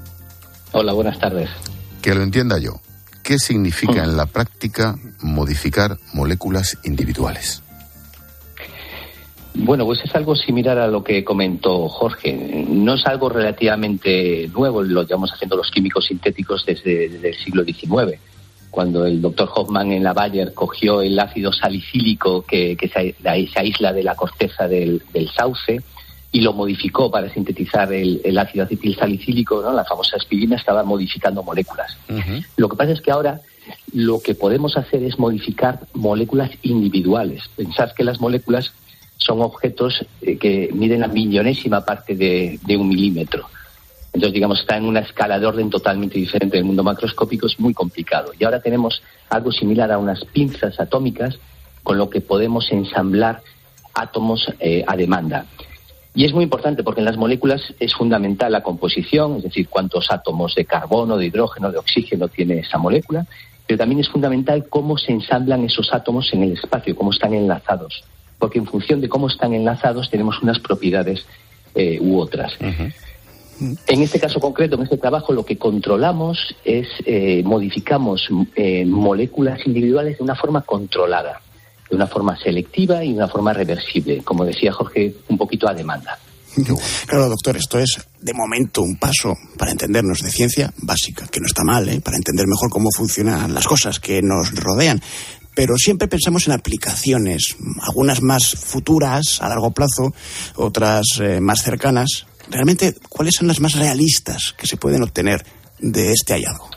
Hola, buenas tardes. Que lo entienda yo. ¿Qué significa en la práctica modificar moléculas individuales? Bueno, pues es algo similar a lo que comentó Jorge. No es algo relativamente nuevo, lo llevamos haciendo los químicos sintéticos desde el siglo XIX. Cuando el doctor Hoffman en la Bayer cogió el ácido salicílico que se aísla de la corteza del sauce y lo modificó para sintetizar el ácido acetil salicílico, ¿no? La famosa aspirina, estaba modificando moléculas. Uh-huh. Lo que pasa es que ahora lo que podemos hacer es modificar moléculas individuales. Pensad que las moléculas son objetos que miden la millonésima parte de 1 milímetro. Entonces, digamos, está en una escala de orden totalmente diferente del mundo macroscópico, es muy complicado. Y ahora tenemos algo similar a unas pinzas atómicas con lo que podemos ensamblar átomos a demanda. Y es muy importante porque en las moléculas es fundamental la composición, es decir, cuántos átomos de carbono, de hidrógeno, de oxígeno tiene esa molécula, pero también es fundamental cómo se ensamblan esos átomos en el espacio, cómo están enlazados, porque en función de cómo están enlazados tenemos unas propiedades u otras. En este caso concreto, en este trabajo, lo que controlamos es modificamos moléculas individuales de una forma controlada, de una forma selectiva y de una forma reversible, como decía Jorge, un poquito a demanda. Claro, doctor, esto es de momento un paso para entendernos de ciencia básica, que no está mal, para entender mejor cómo funcionan las cosas que nos rodean. Pero siempre pensamos en aplicaciones, algunas más futuras, a largo plazo, otras más cercanas. Realmente, ¿cuáles son las más realistas que se pueden obtener de este hallazgo?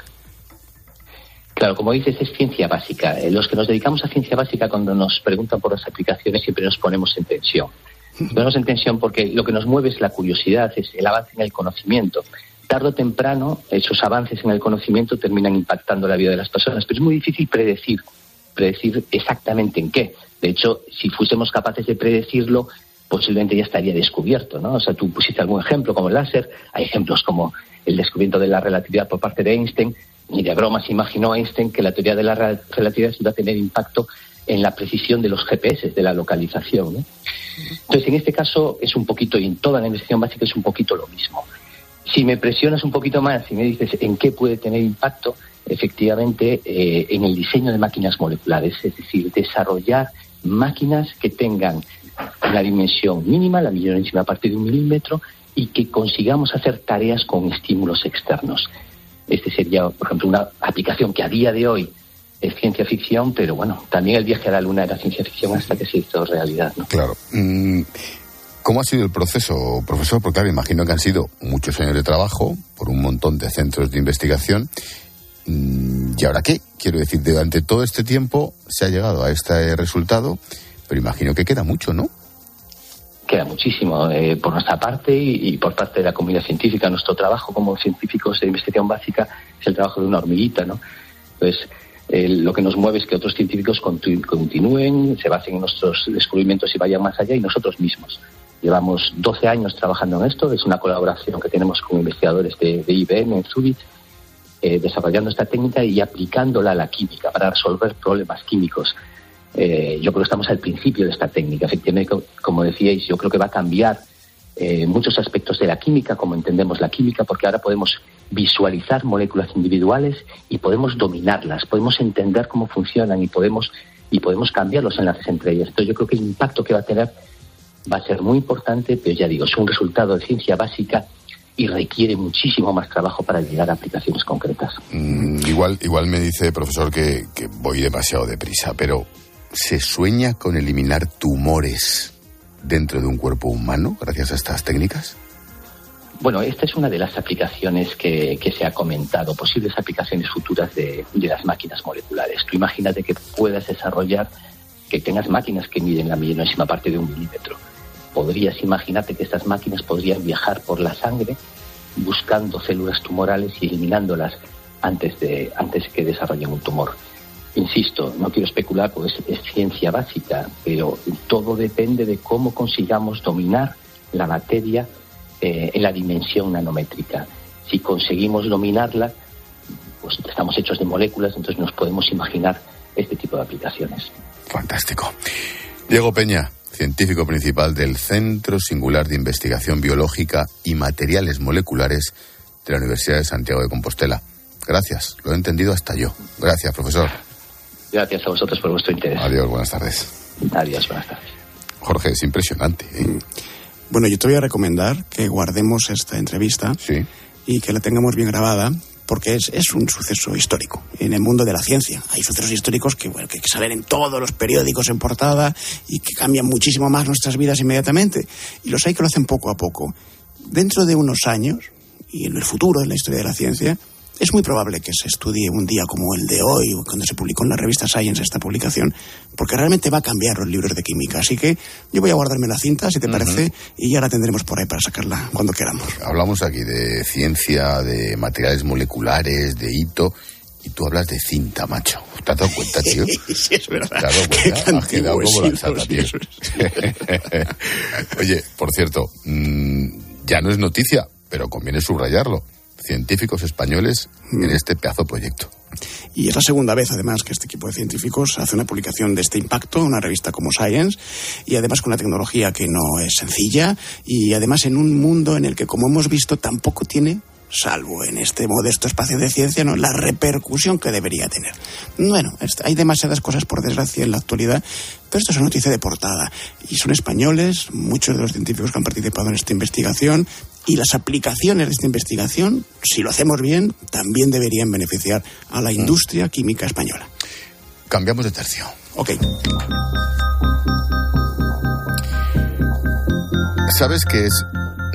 Claro, como dices, es ciencia básica. Los que nos dedicamos a ciencia básica, cuando nos preguntan por las aplicaciones, siempre nos ponemos en tensión. Nos ponemos en tensión porque lo que nos mueve es la curiosidad, es el avance en el conocimiento. Tarde o temprano, esos avances en el conocimiento terminan impactando la vida de las personas, pero es muy difícil predecir exactamente en qué. De hecho, si fuésemos capaces de predecirlo, posiblemente ya estaría descubierto, ¿no? O sea, tú pusiste algún ejemplo como el láser, hay ejemplos como el descubrimiento de la relatividad por parte de Einstein, y de broma se imaginó Einstein que la teoría de la relatividad iba a tener impacto en la precisión de los GPS, de la localización, ¿no? Entonces, en este caso es un poquito, y en toda la investigación básica es un poquito lo mismo. Si me presionas un poquito más y me dices en qué puede tener impacto, efectivamente, en el diseño de máquinas moleculares, es decir, desarrollar máquinas que tengan una dimensión mínima, la millonesima parte de 1 milímetro, y que consigamos hacer tareas con estímulos externos. Este sería, por ejemplo, una aplicación que a día de hoy es ciencia ficción, pero bueno, también el viaje a la Luna era ciencia ficción hasta que se hizo realidad, ¿no? Claro. ¿Cómo ha sido el proceso, profesor? Porque claro, imagino que han sido muchos años de trabajo por un montón de centros de investigación. ¿Y ahora qué? Quiero decir, durante todo este tiempo se ha llegado a este resultado, pero imagino que queda mucho, ¿no? Queda muchísimo por nuestra parte y por parte de la comunidad científica. Nuestro trabajo como científicos de investigación básica es el trabajo de una hormiguita, ¿no? Entonces, lo que nos mueve es que otros científicos continúen, se basen en nuestros descubrimientos y vayan más allá, y nosotros mismos. Llevamos 12 años trabajando en esto, es una colaboración que tenemos con investigadores de IBM en Zurich, desarrollando esta técnica y aplicándola a la química para resolver problemas químicos. Yo creo que estamos al principio de esta técnica. Efectivamente, como decíais, yo creo que va a cambiar muchos aspectos de la química, como entendemos la química, porque ahora podemos visualizar moléculas individuales y podemos dominarlas, podemos entender cómo funcionan y podemos cambiar los enlaces entre ellas. Entonces yo creo que el impacto que va a tener va a ser muy importante, pero ya digo, es un resultado de ciencia básica y requiere muchísimo más trabajo para llegar a aplicaciones concretas. Igual me dice, profesor, que voy demasiado deprisa, pero ¿se sueña con eliminar tumores dentro de un cuerpo humano gracias a estas técnicas? Bueno, esta es una de las aplicaciones que se ha comentado, posibles aplicaciones futuras de las máquinas moleculares. Tú imagínate que puedas desarrollar, que tengas máquinas que miden la millonesima parte de 1 milímetro. Podrías imaginarte que estas máquinas podrían viajar por la sangre buscando células tumorales y eliminándolas antes que desarrollen un tumor. Insisto, no quiero especular, pues es ciencia básica, pero todo depende de cómo consigamos dominar la materia en la dimensión nanométrica. Si conseguimos dominarla, pues estamos hechos de moléculas, entonces nos podemos imaginar este tipo de aplicaciones. Fantástico. Diego Peña, científico principal del Centro Singular de Investigación Biológica y Materiales Moleculares de la Universidad de Santiago de Compostela. Gracias, lo he entendido hasta yo. Gracias, profesor. Gracias a vosotros por vuestro interés. Adiós, buenas tardes. Adiós, buenas tardes. Jorge, es impresionante, ¿eh? Bueno, yo te voy a recomendar que guardemos esta entrevista y que la tengamos bien grabada, porque es un suceso histórico en el mundo de la ciencia. Hay sucesos históricos que salen en todos los periódicos en portada y que cambian muchísimo más nuestras vidas inmediatamente. Y los hay que lo hacen poco a poco. Dentro de unos años, y en el futuro de la historia de la ciencia, es muy probable que se estudie un día como el de hoy, cuando se publicó en la revista Science esta publicación, porque realmente va a cambiar los libros de química. Así que yo voy a guardarme la cinta, si te parece, y ya la tendremos por ahí para sacarla cuando queramos. Hablamos aquí de ciencia, de materiales moleculares, de hito, y tú hablas de cinta, macho. ¿Te has dado cuenta, tío? Sí, es verdad. ¿Te has dado cuenta? Has quedado como la chata, tío. Oye, por cierto, ya no es noticia, pero conviene subrayarlo. Científicos españoles en este pedazo de proyecto. Y es la segunda vez, además, que este equipo de científicos hace una publicación de este impacto en una revista como Science, y además con una tecnología que no es sencilla, y además en un mundo en el que, como hemos visto, tampoco tiene, salvo en este modesto espacio de ciencia, ¿no?, la repercusión que debería tener. Bueno, hay demasiadas cosas, por desgracia, en la actualidad, pero esto es una noticia de portada. Y son españoles, muchos de los científicos que han participado en esta investigación, y las aplicaciones de esta investigación, si lo hacemos bien, también deberían beneficiar a la industria química española. Cambiamos de tercio. Ok. ¿Sabes qué es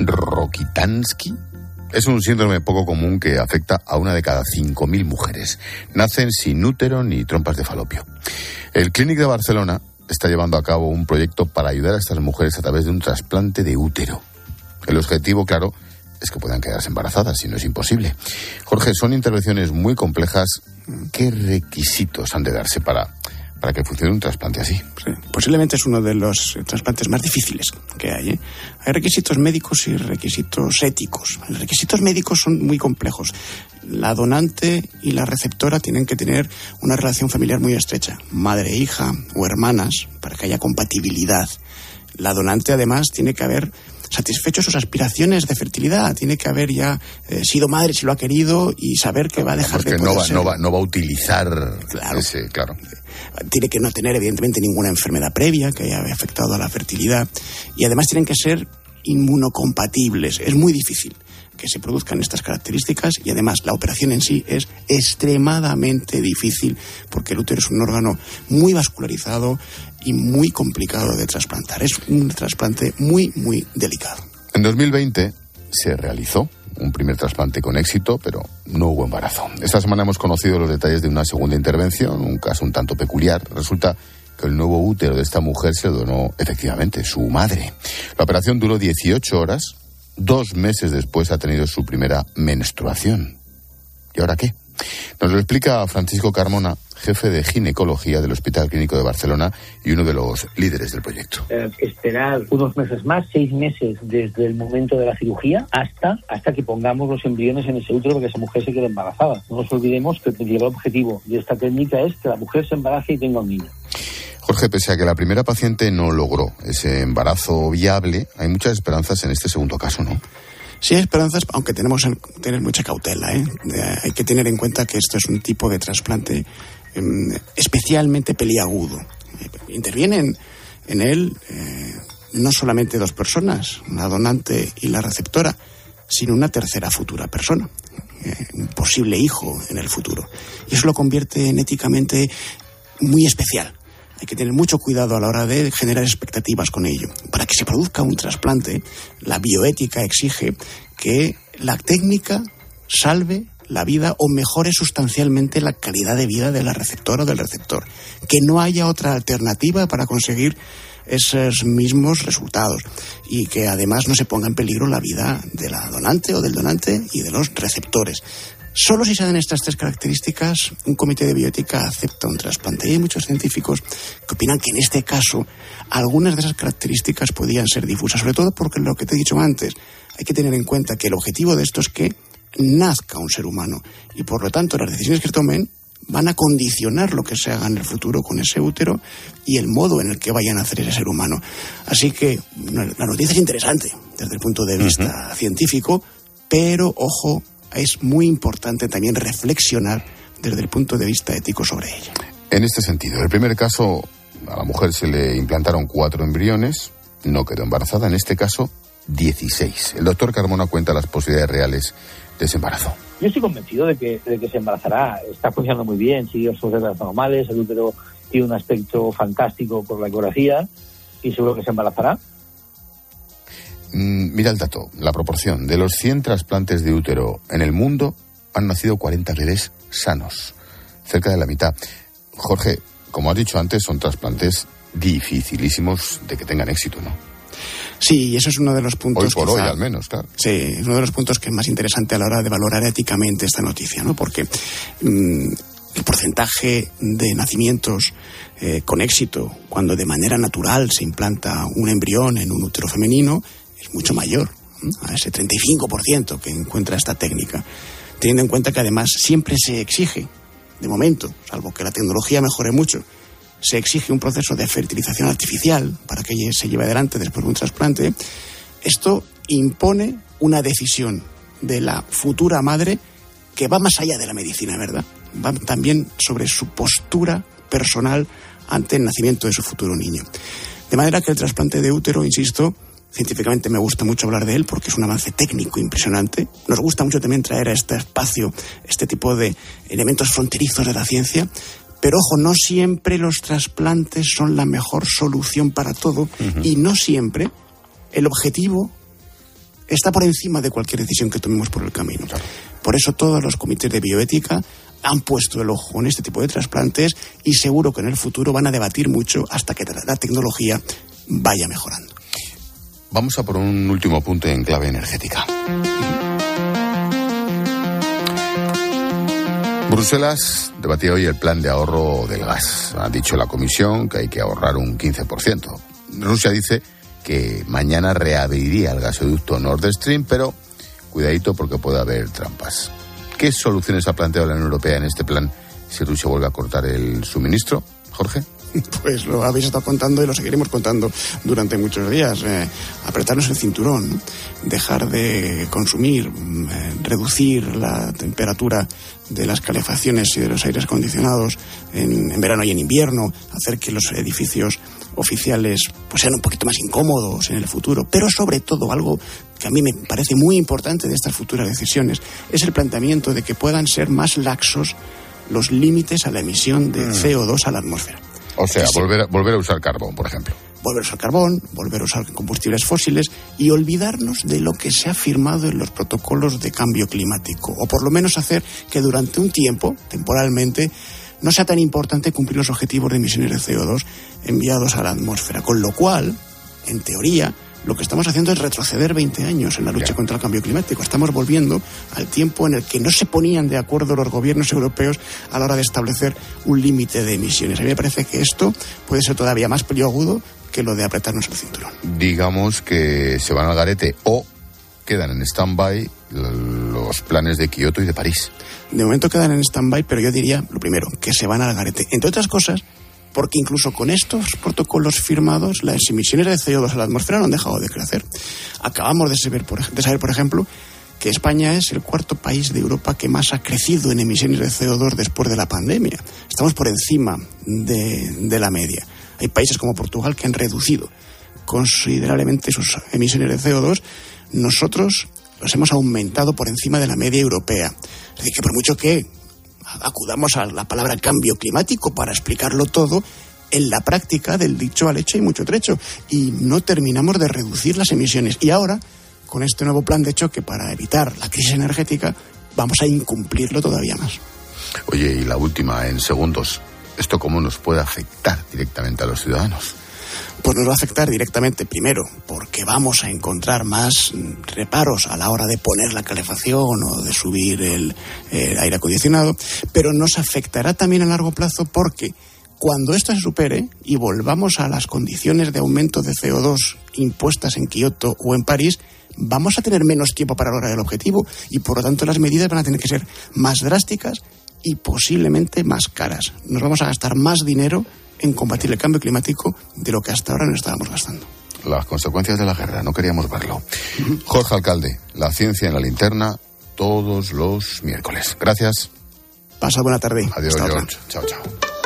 Rokitansky? Es un síndrome poco común que afecta a 1 de cada 5.000 mujeres. Nacen sin útero ni trompas de falopio. El Clínic de Barcelona está llevando a cabo un proyecto para ayudar a estas mujeres a través de un trasplante de útero. El objetivo, claro, es que puedan quedarse embarazadas, si no es imposible. Jorge, son intervenciones muy complejas. ¿Qué requisitos han de darse para que funcione un trasplante así? Sí, posiblemente es uno de los trasplantes más difíciles que hay, ¿eh? Hay requisitos médicos y requisitos éticos. Los requisitos médicos son muy complejos. La donante y la receptora tienen que tener una relación familiar muy estrecha, madre, hija o hermanas, para que haya compatibilidad. La donante, además, tiene que haber satisfecho sus aspiraciones de fertilidad, tiene que haber ya sido madre si lo ha querido y saber que va a dejar de poder ser. No va a utilizar ese, claro. Tiene que no tener, evidentemente, ninguna enfermedad previa que haya afectado a la fertilidad, y además tienen que ser inmunocompatibles. Es muy difícil que se produzcan estas características, y además la operación en sí es extremadamente difícil porque el útero es un órgano muy vascularizado y muy complicado de trasplantar. Es un trasplante muy, muy delicado. En 2020 se realizó un primer trasplante con éxito, pero no hubo embarazo. Esta semana hemos conocido los detalles de una segunda intervención, un caso un tanto peculiar. Resulta que el nuevo útero de esta mujer se lo donó efectivamente su madre. La operación duró 18 horas. 2 meses después ha tenido su primera menstruación. ¿Y ahora qué? Nos lo explica Francisco Carmona, jefe de ginecología del Hospital Clínico de Barcelona y uno de los líderes del proyecto. Esperar unos meses más, 6 meses desde el momento de la cirugía hasta que pongamos los embriones en ese útero para que esa mujer se quede embarazada. No nos olvidemos que el principal objetivo de esta técnica es que la mujer se embarace y tenga un niño. Jorge, pese a que la primera paciente no logró ese embarazo viable, hay muchas esperanzas en este segundo caso, ¿no? Sí hay esperanzas, aunque tenemos que tener mucha cautela, ¿eh? Hay que tener en cuenta que esto es un tipo de trasplante especialmente peliagudo. Intervienen en él no solamente 2 personas, la donante y la receptora, sino una tercera futura persona, un posible hijo en el futuro. Y eso lo convierte en éticamente muy especial. Hay que tener mucho cuidado a la hora de generar expectativas con ello. Para que se produzca un trasplante, la bioética exige que la técnica salve la vida o mejore sustancialmente la calidad de vida de la receptora o del receptor. Que no haya otra alternativa para conseguir esos mismos resultados, y que además no se ponga en peligro la vida de la donante o del donante y de los receptores. Solo si se dan estas 3 características, un comité de bioética acepta un trasplante. Y hay muchos científicos que opinan que en este caso algunas de esas características podían ser difusas, sobre todo porque lo que te he dicho antes, hay que tener en cuenta que el objetivo de esto es que nazca un ser humano, y por lo tanto las decisiones que tomen van a condicionar lo que se haga en el futuro con ese útero y el modo en el que vayan a hacer ese ser humano. Así que la noticia es interesante desde el punto de vista científico, pero ojo, es muy importante también reflexionar desde el punto de vista ético sobre ella. En este sentido, en el primer caso, a la mujer se le implantaron 4 embriones, no quedó embarazada, en este caso 16. El doctor Carmona cuenta las posibilidades reales de ese embarazo. Yo estoy convencido de que se embarazará. Está funcionando muy bien, sigue sus reglas normales, el útero tiene un aspecto fantástico por la ecografía y seguro que se embarazará. Mira el dato, la proporción. De los 100 trasplantes de útero en el mundo, han nacido 40 bebés sanos, cerca de la mitad. Jorge, como has dicho antes, son trasplantes dificilísimos de que tengan éxito, ¿no? Sí, eso es uno de los puntos... Hoy por hoy, al menos, claro. Sí, es uno de los puntos que es más interesante a la hora de valorar éticamente esta noticia, ¿no? Porque el porcentaje de nacimientos con éxito, cuando de manera natural se implanta un embrión en un útero femenino, es mucho mayor, a ese 35% que encuentra esta técnica. Teniendo en cuenta que además siempre se exige, de momento, salvo que la tecnología mejore mucho, se exige un proceso de fertilización artificial para que se lleve adelante después de un trasplante. Esto impone una decisión de la futura madre que va más allá de la medicina, ¿verdad? Va también sobre su postura personal ante el nacimiento de su futuro niño. De manera que el trasplante de útero, insisto, científicamente me gusta mucho hablar de él porque es un avance técnico impresionante. Nos gusta mucho también traer a este espacio este tipo de elementos fronterizos de la ciencia. Pero ojo, no siempre los trasplantes son la mejor solución para todo y no siempre el objetivo está por encima de cualquier decisión que tomemos por el camino. Por eso todos los comités de bioética han puesto el ojo en este tipo de trasplantes y seguro que en el futuro van a debatir mucho hasta que la tecnología vaya mejorando. Vamos a por un último punto en clave energética. Bruselas debatía hoy el plan de ahorro del gas. Ha dicho la Comisión que hay que ahorrar un 15%. Rusia dice que mañana reabriría el gasoducto Nord Stream, pero cuidadito porque puede haber trampas. ¿Qué soluciones ha planteado la Unión Europea en este plan si Rusia vuelve a cortar el suministro, Jorge? Pues lo habéis estado contando y lo seguiremos contando durante muchos días. Apretarnos el cinturón, dejar de consumir, reducir la temperatura de las calefacciones y de los aires acondicionados en verano y en invierno, hacer que los edificios oficiales pues sean un poquito más incómodos en el futuro, pero sobre todo algo que a mí me parece muy importante de estas futuras decisiones es el planteamiento de que puedan ser más laxos los límites a la emisión de CO2 a la atmósfera. O sea, volver a usar carbón, por ejemplo. Volver a usar carbón, volver a usar combustibles fósiles y olvidarnos de lo que se ha firmado en los protocolos de cambio climático. O por lo menos hacer que durante un tiempo, temporalmente, no sea tan importante cumplir los objetivos de emisiones de CO2 enviados a la atmósfera. Con lo cual, en teoría, lo que estamos haciendo es retroceder 20 años en la lucha contra el cambio climático. Estamos volviendo al tiempo en el que no se ponían de acuerdo los gobiernos europeos a la hora de establecer un límite de emisiones. A mí me parece que esto puede ser todavía más peliagudo que lo de apretarnos el cinturón. Digamos que se van al garete o quedan en stand-by los planes de Kioto y de París. De momento quedan en stand-by, pero yo diría, lo primero, que se van al garete. Entre otras cosas, porque incluso con estos protocolos firmados, las emisiones de CO2 a la atmósfera no han dejado de crecer. Acabamos de saber, por ejemplo, que España es el cuarto país de Europa que más ha crecido en emisiones de CO2 después de la pandemia. Estamos por encima de la media. Hay países como Portugal que han reducido considerablemente sus emisiones de CO2. Nosotros los hemos aumentado por encima de la media europea. Es decir, que por mucho que acudamos a la palabra cambio climático para explicarlo todo, en la práctica del dicho al hecho hay mucho trecho y no terminamos de reducir las emisiones. Y ahora, con este nuevo plan de choque para evitar la crisis energética, vamos a incumplirlo todavía más. Oye, y la última, en segundos, ¿esto cómo nos puede afectar directamente a los ciudadanos? Pues nos va a afectar directamente, primero, porque vamos a encontrar más reparos a la hora de poner la calefacción o de subir el aire acondicionado, pero nos afectará también a largo plazo porque cuando esto se supere y volvamos a las condiciones de aumento de CO2 impuestas en Kioto o en París, vamos a tener menos tiempo para lograr el objetivo y por lo tanto las medidas van a tener que ser más drásticas y posiblemente más caras. Nos vamos a gastar más dinero en combatir el cambio climático de lo que hasta ahora nos estábamos gastando. Las consecuencias de la guerra, no queríamos verlo. Jorge Alcalde, La Ciencia en la Linterna, todos los miércoles. Gracias. Pasa buena tarde. Adiós, George. Chao, chao.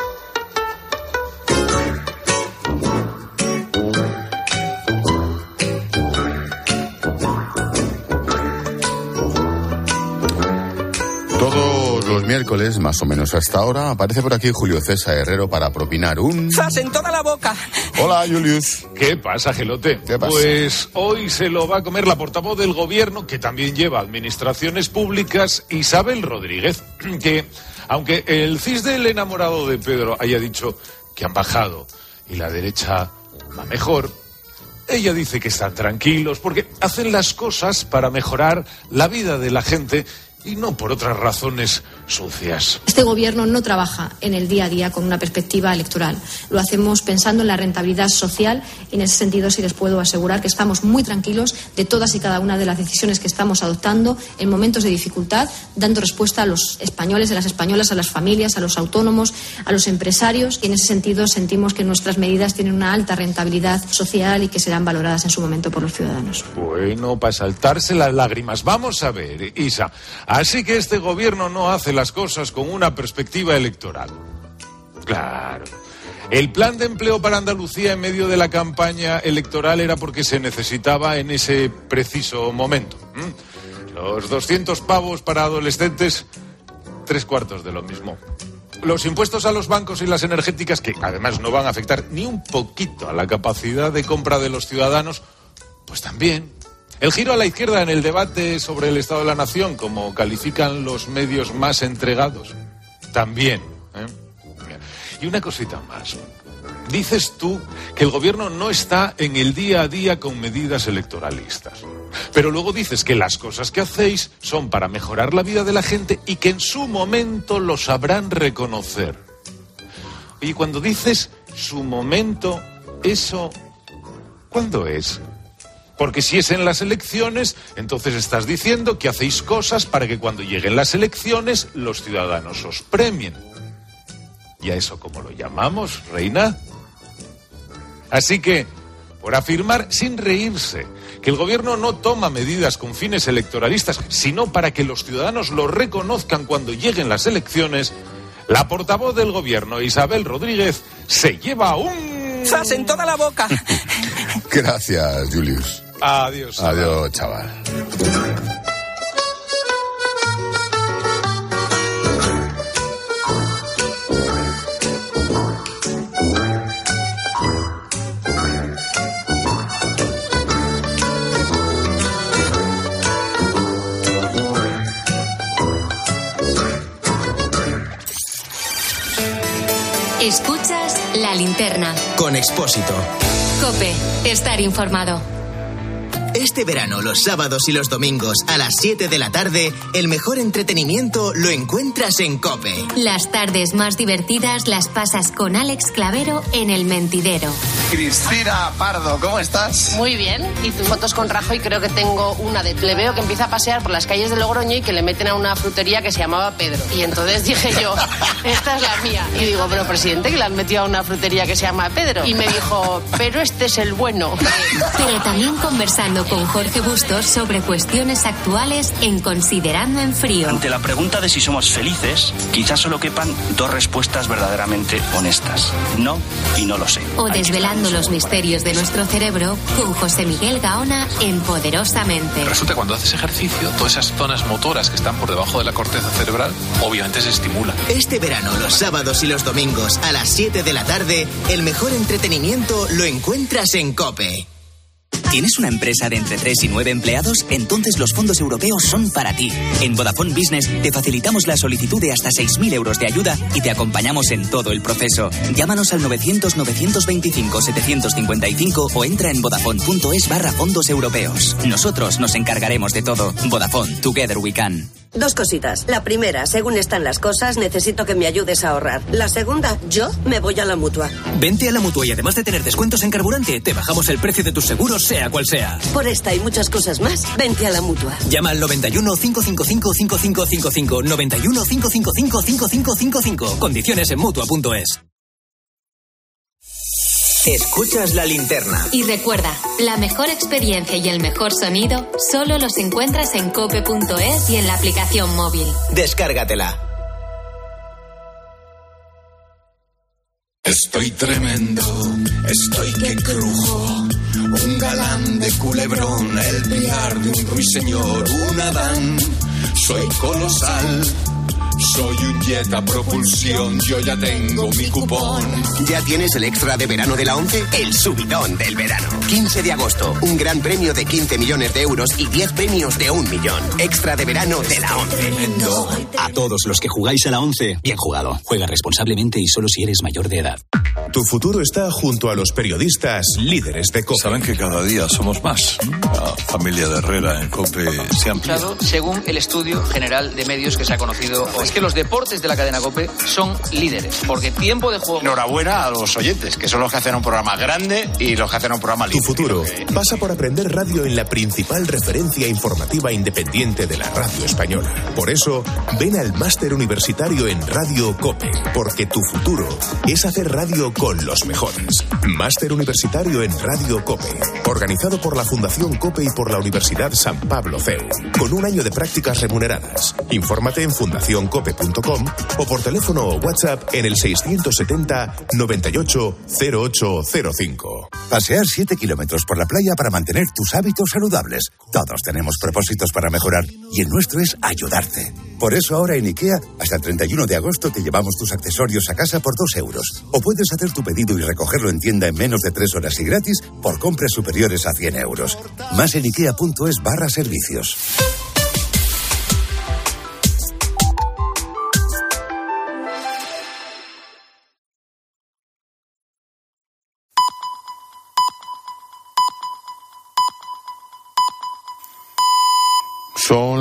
Los miércoles, más o menos hasta ahora, aparece por aquí Julio César Herrero para propinar un... ¡Zas en toda la boca! Hola, Julius. ¿Qué pasa, Gelote? ¿Qué pasa? Pues hoy se lo va a comer la portavoz del gobierno, que también lleva administraciones públicas, Isabel Rodríguez, que, aunque el CIS del enamorado de Pedro haya dicho que han bajado y la derecha va mejor, ella dice que están tranquilos porque hacen las cosas para mejorar la vida de la gente y no por otras razones sucias. Este gobierno no trabaja en el día a día con una perspectiva electoral. Lo hacemos pensando en la rentabilidad social y en ese sentido sí les puedo asegurar que estamos muy tranquilos de todas y cada una de las decisiones que estamos adoptando en momentos de dificultad, dando respuesta a los españoles, a las españolas, a las familias, a los autónomos, a los empresarios, y en ese sentido sentimos que nuestras medidas tienen una alta rentabilidad social y que serán valoradas en su momento por los ciudadanos. Bueno, para saltarse las lágrimas. Vamos a ver, Isa. Así que este gobierno no hace las cosas con una perspectiva electoral. Claro. El plan de empleo para Andalucía en medio de la campaña electoral era porque se necesitaba en ese preciso momento. Los 200 pavos para adolescentes, 3/4 de lo mismo. Los impuestos a los bancos y las energéticas, que además no van a afectar ni un poquito a la capacidad de compra de los ciudadanos, pues también. El giro a la izquierda en el debate sobre el Estado de la Nación, como califican los medios más entregados, también. Y una cosita más. Dices tú que el gobierno no está en el día a día con medidas electoralistas. Pero luego dices que las cosas que hacéis son para mejorar la vida de la gente y que en su momento lo sabrán reconocer. Y cuando dices su momento, ¿eso cuándo es? Porque si es en las elecciones, entonces estás diciendo que hacéis cosas para que cuando lleguen las elecciones los ciudadanos os premien. ¿Y a eso cómo lo llamamos, reina? Así que, por afirmar sin reírse que el gobierno no toma medidas con fines electoralistas, sino para que los ciudadanos lo reconozcan cuando lleguen las elecciones, la portavoz del gobierno, Isabel Rodríguez, se lleva un... ¡Zas en toda la boca! Gracias, Julius. Adiós. Adiós, chaval. Escuchas La Linterna. Con Expósito. COPE. Estar informado. Este verano, los sábados y los domingos, a las 7 de la tarde, el mejor entretenimiento lo encuentras en COPE. Las tardes más divertidas las pasas con Alex Clavero en El Mentidero. Cristina Pardo, ¿cómo estás? Muy bien. Y tus fotos con Rajoy creo que tengo una de... Le veo que empieza a pasear por las calles de Logroño y que le meten a una frutería que se llamaba Pedro. Y entonces dije yo, esta es la mía. Y digo, pero presidente, que le han metido a una frutería que se llama Pedro. Y me dijo, pero este es el bueno. Pero también conversando con Jorge Bustos sobre cuestiones actuales en Considerando en Frío. Ante la pregunta de si somos felices, quizás solo quepan dos respuestas verdaderamente honestas. No y no lo sé. O desvelando los misterios de nuestro cerebro con José Miguel Gaona en Poderosamente. Resulta que cuando haces ejercicio, todas esas zonas motoras que están por debajo de la corteza cerebral, obviamente se estimulan. Este verano, los sábados y los domingos, a las 7 de la tarde, el mejor entretenimiento lo encuentras en COPE. ¿Tienes una empresa de entre 3 y 9 empleados? Entonces los fondos europeos son para ti. En Vodafone Business te facilitamos la solicitud de hasta 6.000 euros de ayuda y te acompañamos en todo el proceso. Llámanos al 900-925-755 o entra en vodafone.es/fondos europeos. Nosotros nos encargaremos de todo. Vodafone, together we can. Dos cositas. La primera, según están las cosas, necesito que me ayudes a ahorrar. La segunda, yo me voy a la Mutua. Vente a la Mutua y además de tener descuentos en carburante, te bajamos el precio de tus seguros, sea cual sea. Por esta y muchas cosas más, vente a la Mutua. Llama al 91 555 5555. 91 555 5555. Condiciones en Mutua.es. Escuchas La Linterna. Y recuerda, la mejor experiencia y el mejor sonido solo los encuentras en cope.es y en la aplicación móvil. Descárgatela. Estoy tremendo, estoy que crujo. Un galán de Culebrón, el pilar de un ruiseñor, un Adán. Soy colosal. Soy un jet a propulsión, yo ya tengo mi cupón. ¿Ya tienes el extra de verano de la ONCE? El subidón del verano. 15 de agosto, un gran premio de 15 millones de euros y 10 premios de 1 millón. Extra de verano de la ONCE. A todos los que jugáis a la ONCE, bien jugado. Juega responsablemente y solo si eres mayor de edad. Tu futuro está junto a los periodistas líderes de COPE. Saben que cada día somos más. La familia de Herrera en COPE se ha ampliado. Según el estudio general de medios que se ha conocido hoy, es que los deportes de la cadena COPE son líderes, porque tiempo de juego... Enhorabuena a los oyentes, que son los que hacen un programa grande y los que hacen un programa libre. Tu futuro pasa por aprender radio en la principal referencia informativa independiente de la radio española. Por eso, ven al máster universitario en Radio COPE, porque tu futuro es hacer radio con los mejores. Máster universitario en Radio COPE, organizado por la Fundación COPE y por la Universidad San Pablo CEU, con un año de prácticas remuneradas. Infórmate en fundacioncope.com o por teléfono o WhatsApp en el 670 98 0805. Pasear 7 kilómetros por la playa para mantener tus hábitos saludables. Todos tenemos propósitos para mejorar y el nuestro es ayudarte. Por eso ahora en IKEA, hasta el 31 de agosto te llevamos tus accesorios a casa por 2 euros. O puedes hacer tu pedido y recogerlo en tienda en menos de 3 horas y gratis por compras superiores a 100 euros. Más en ikea.es/servicios.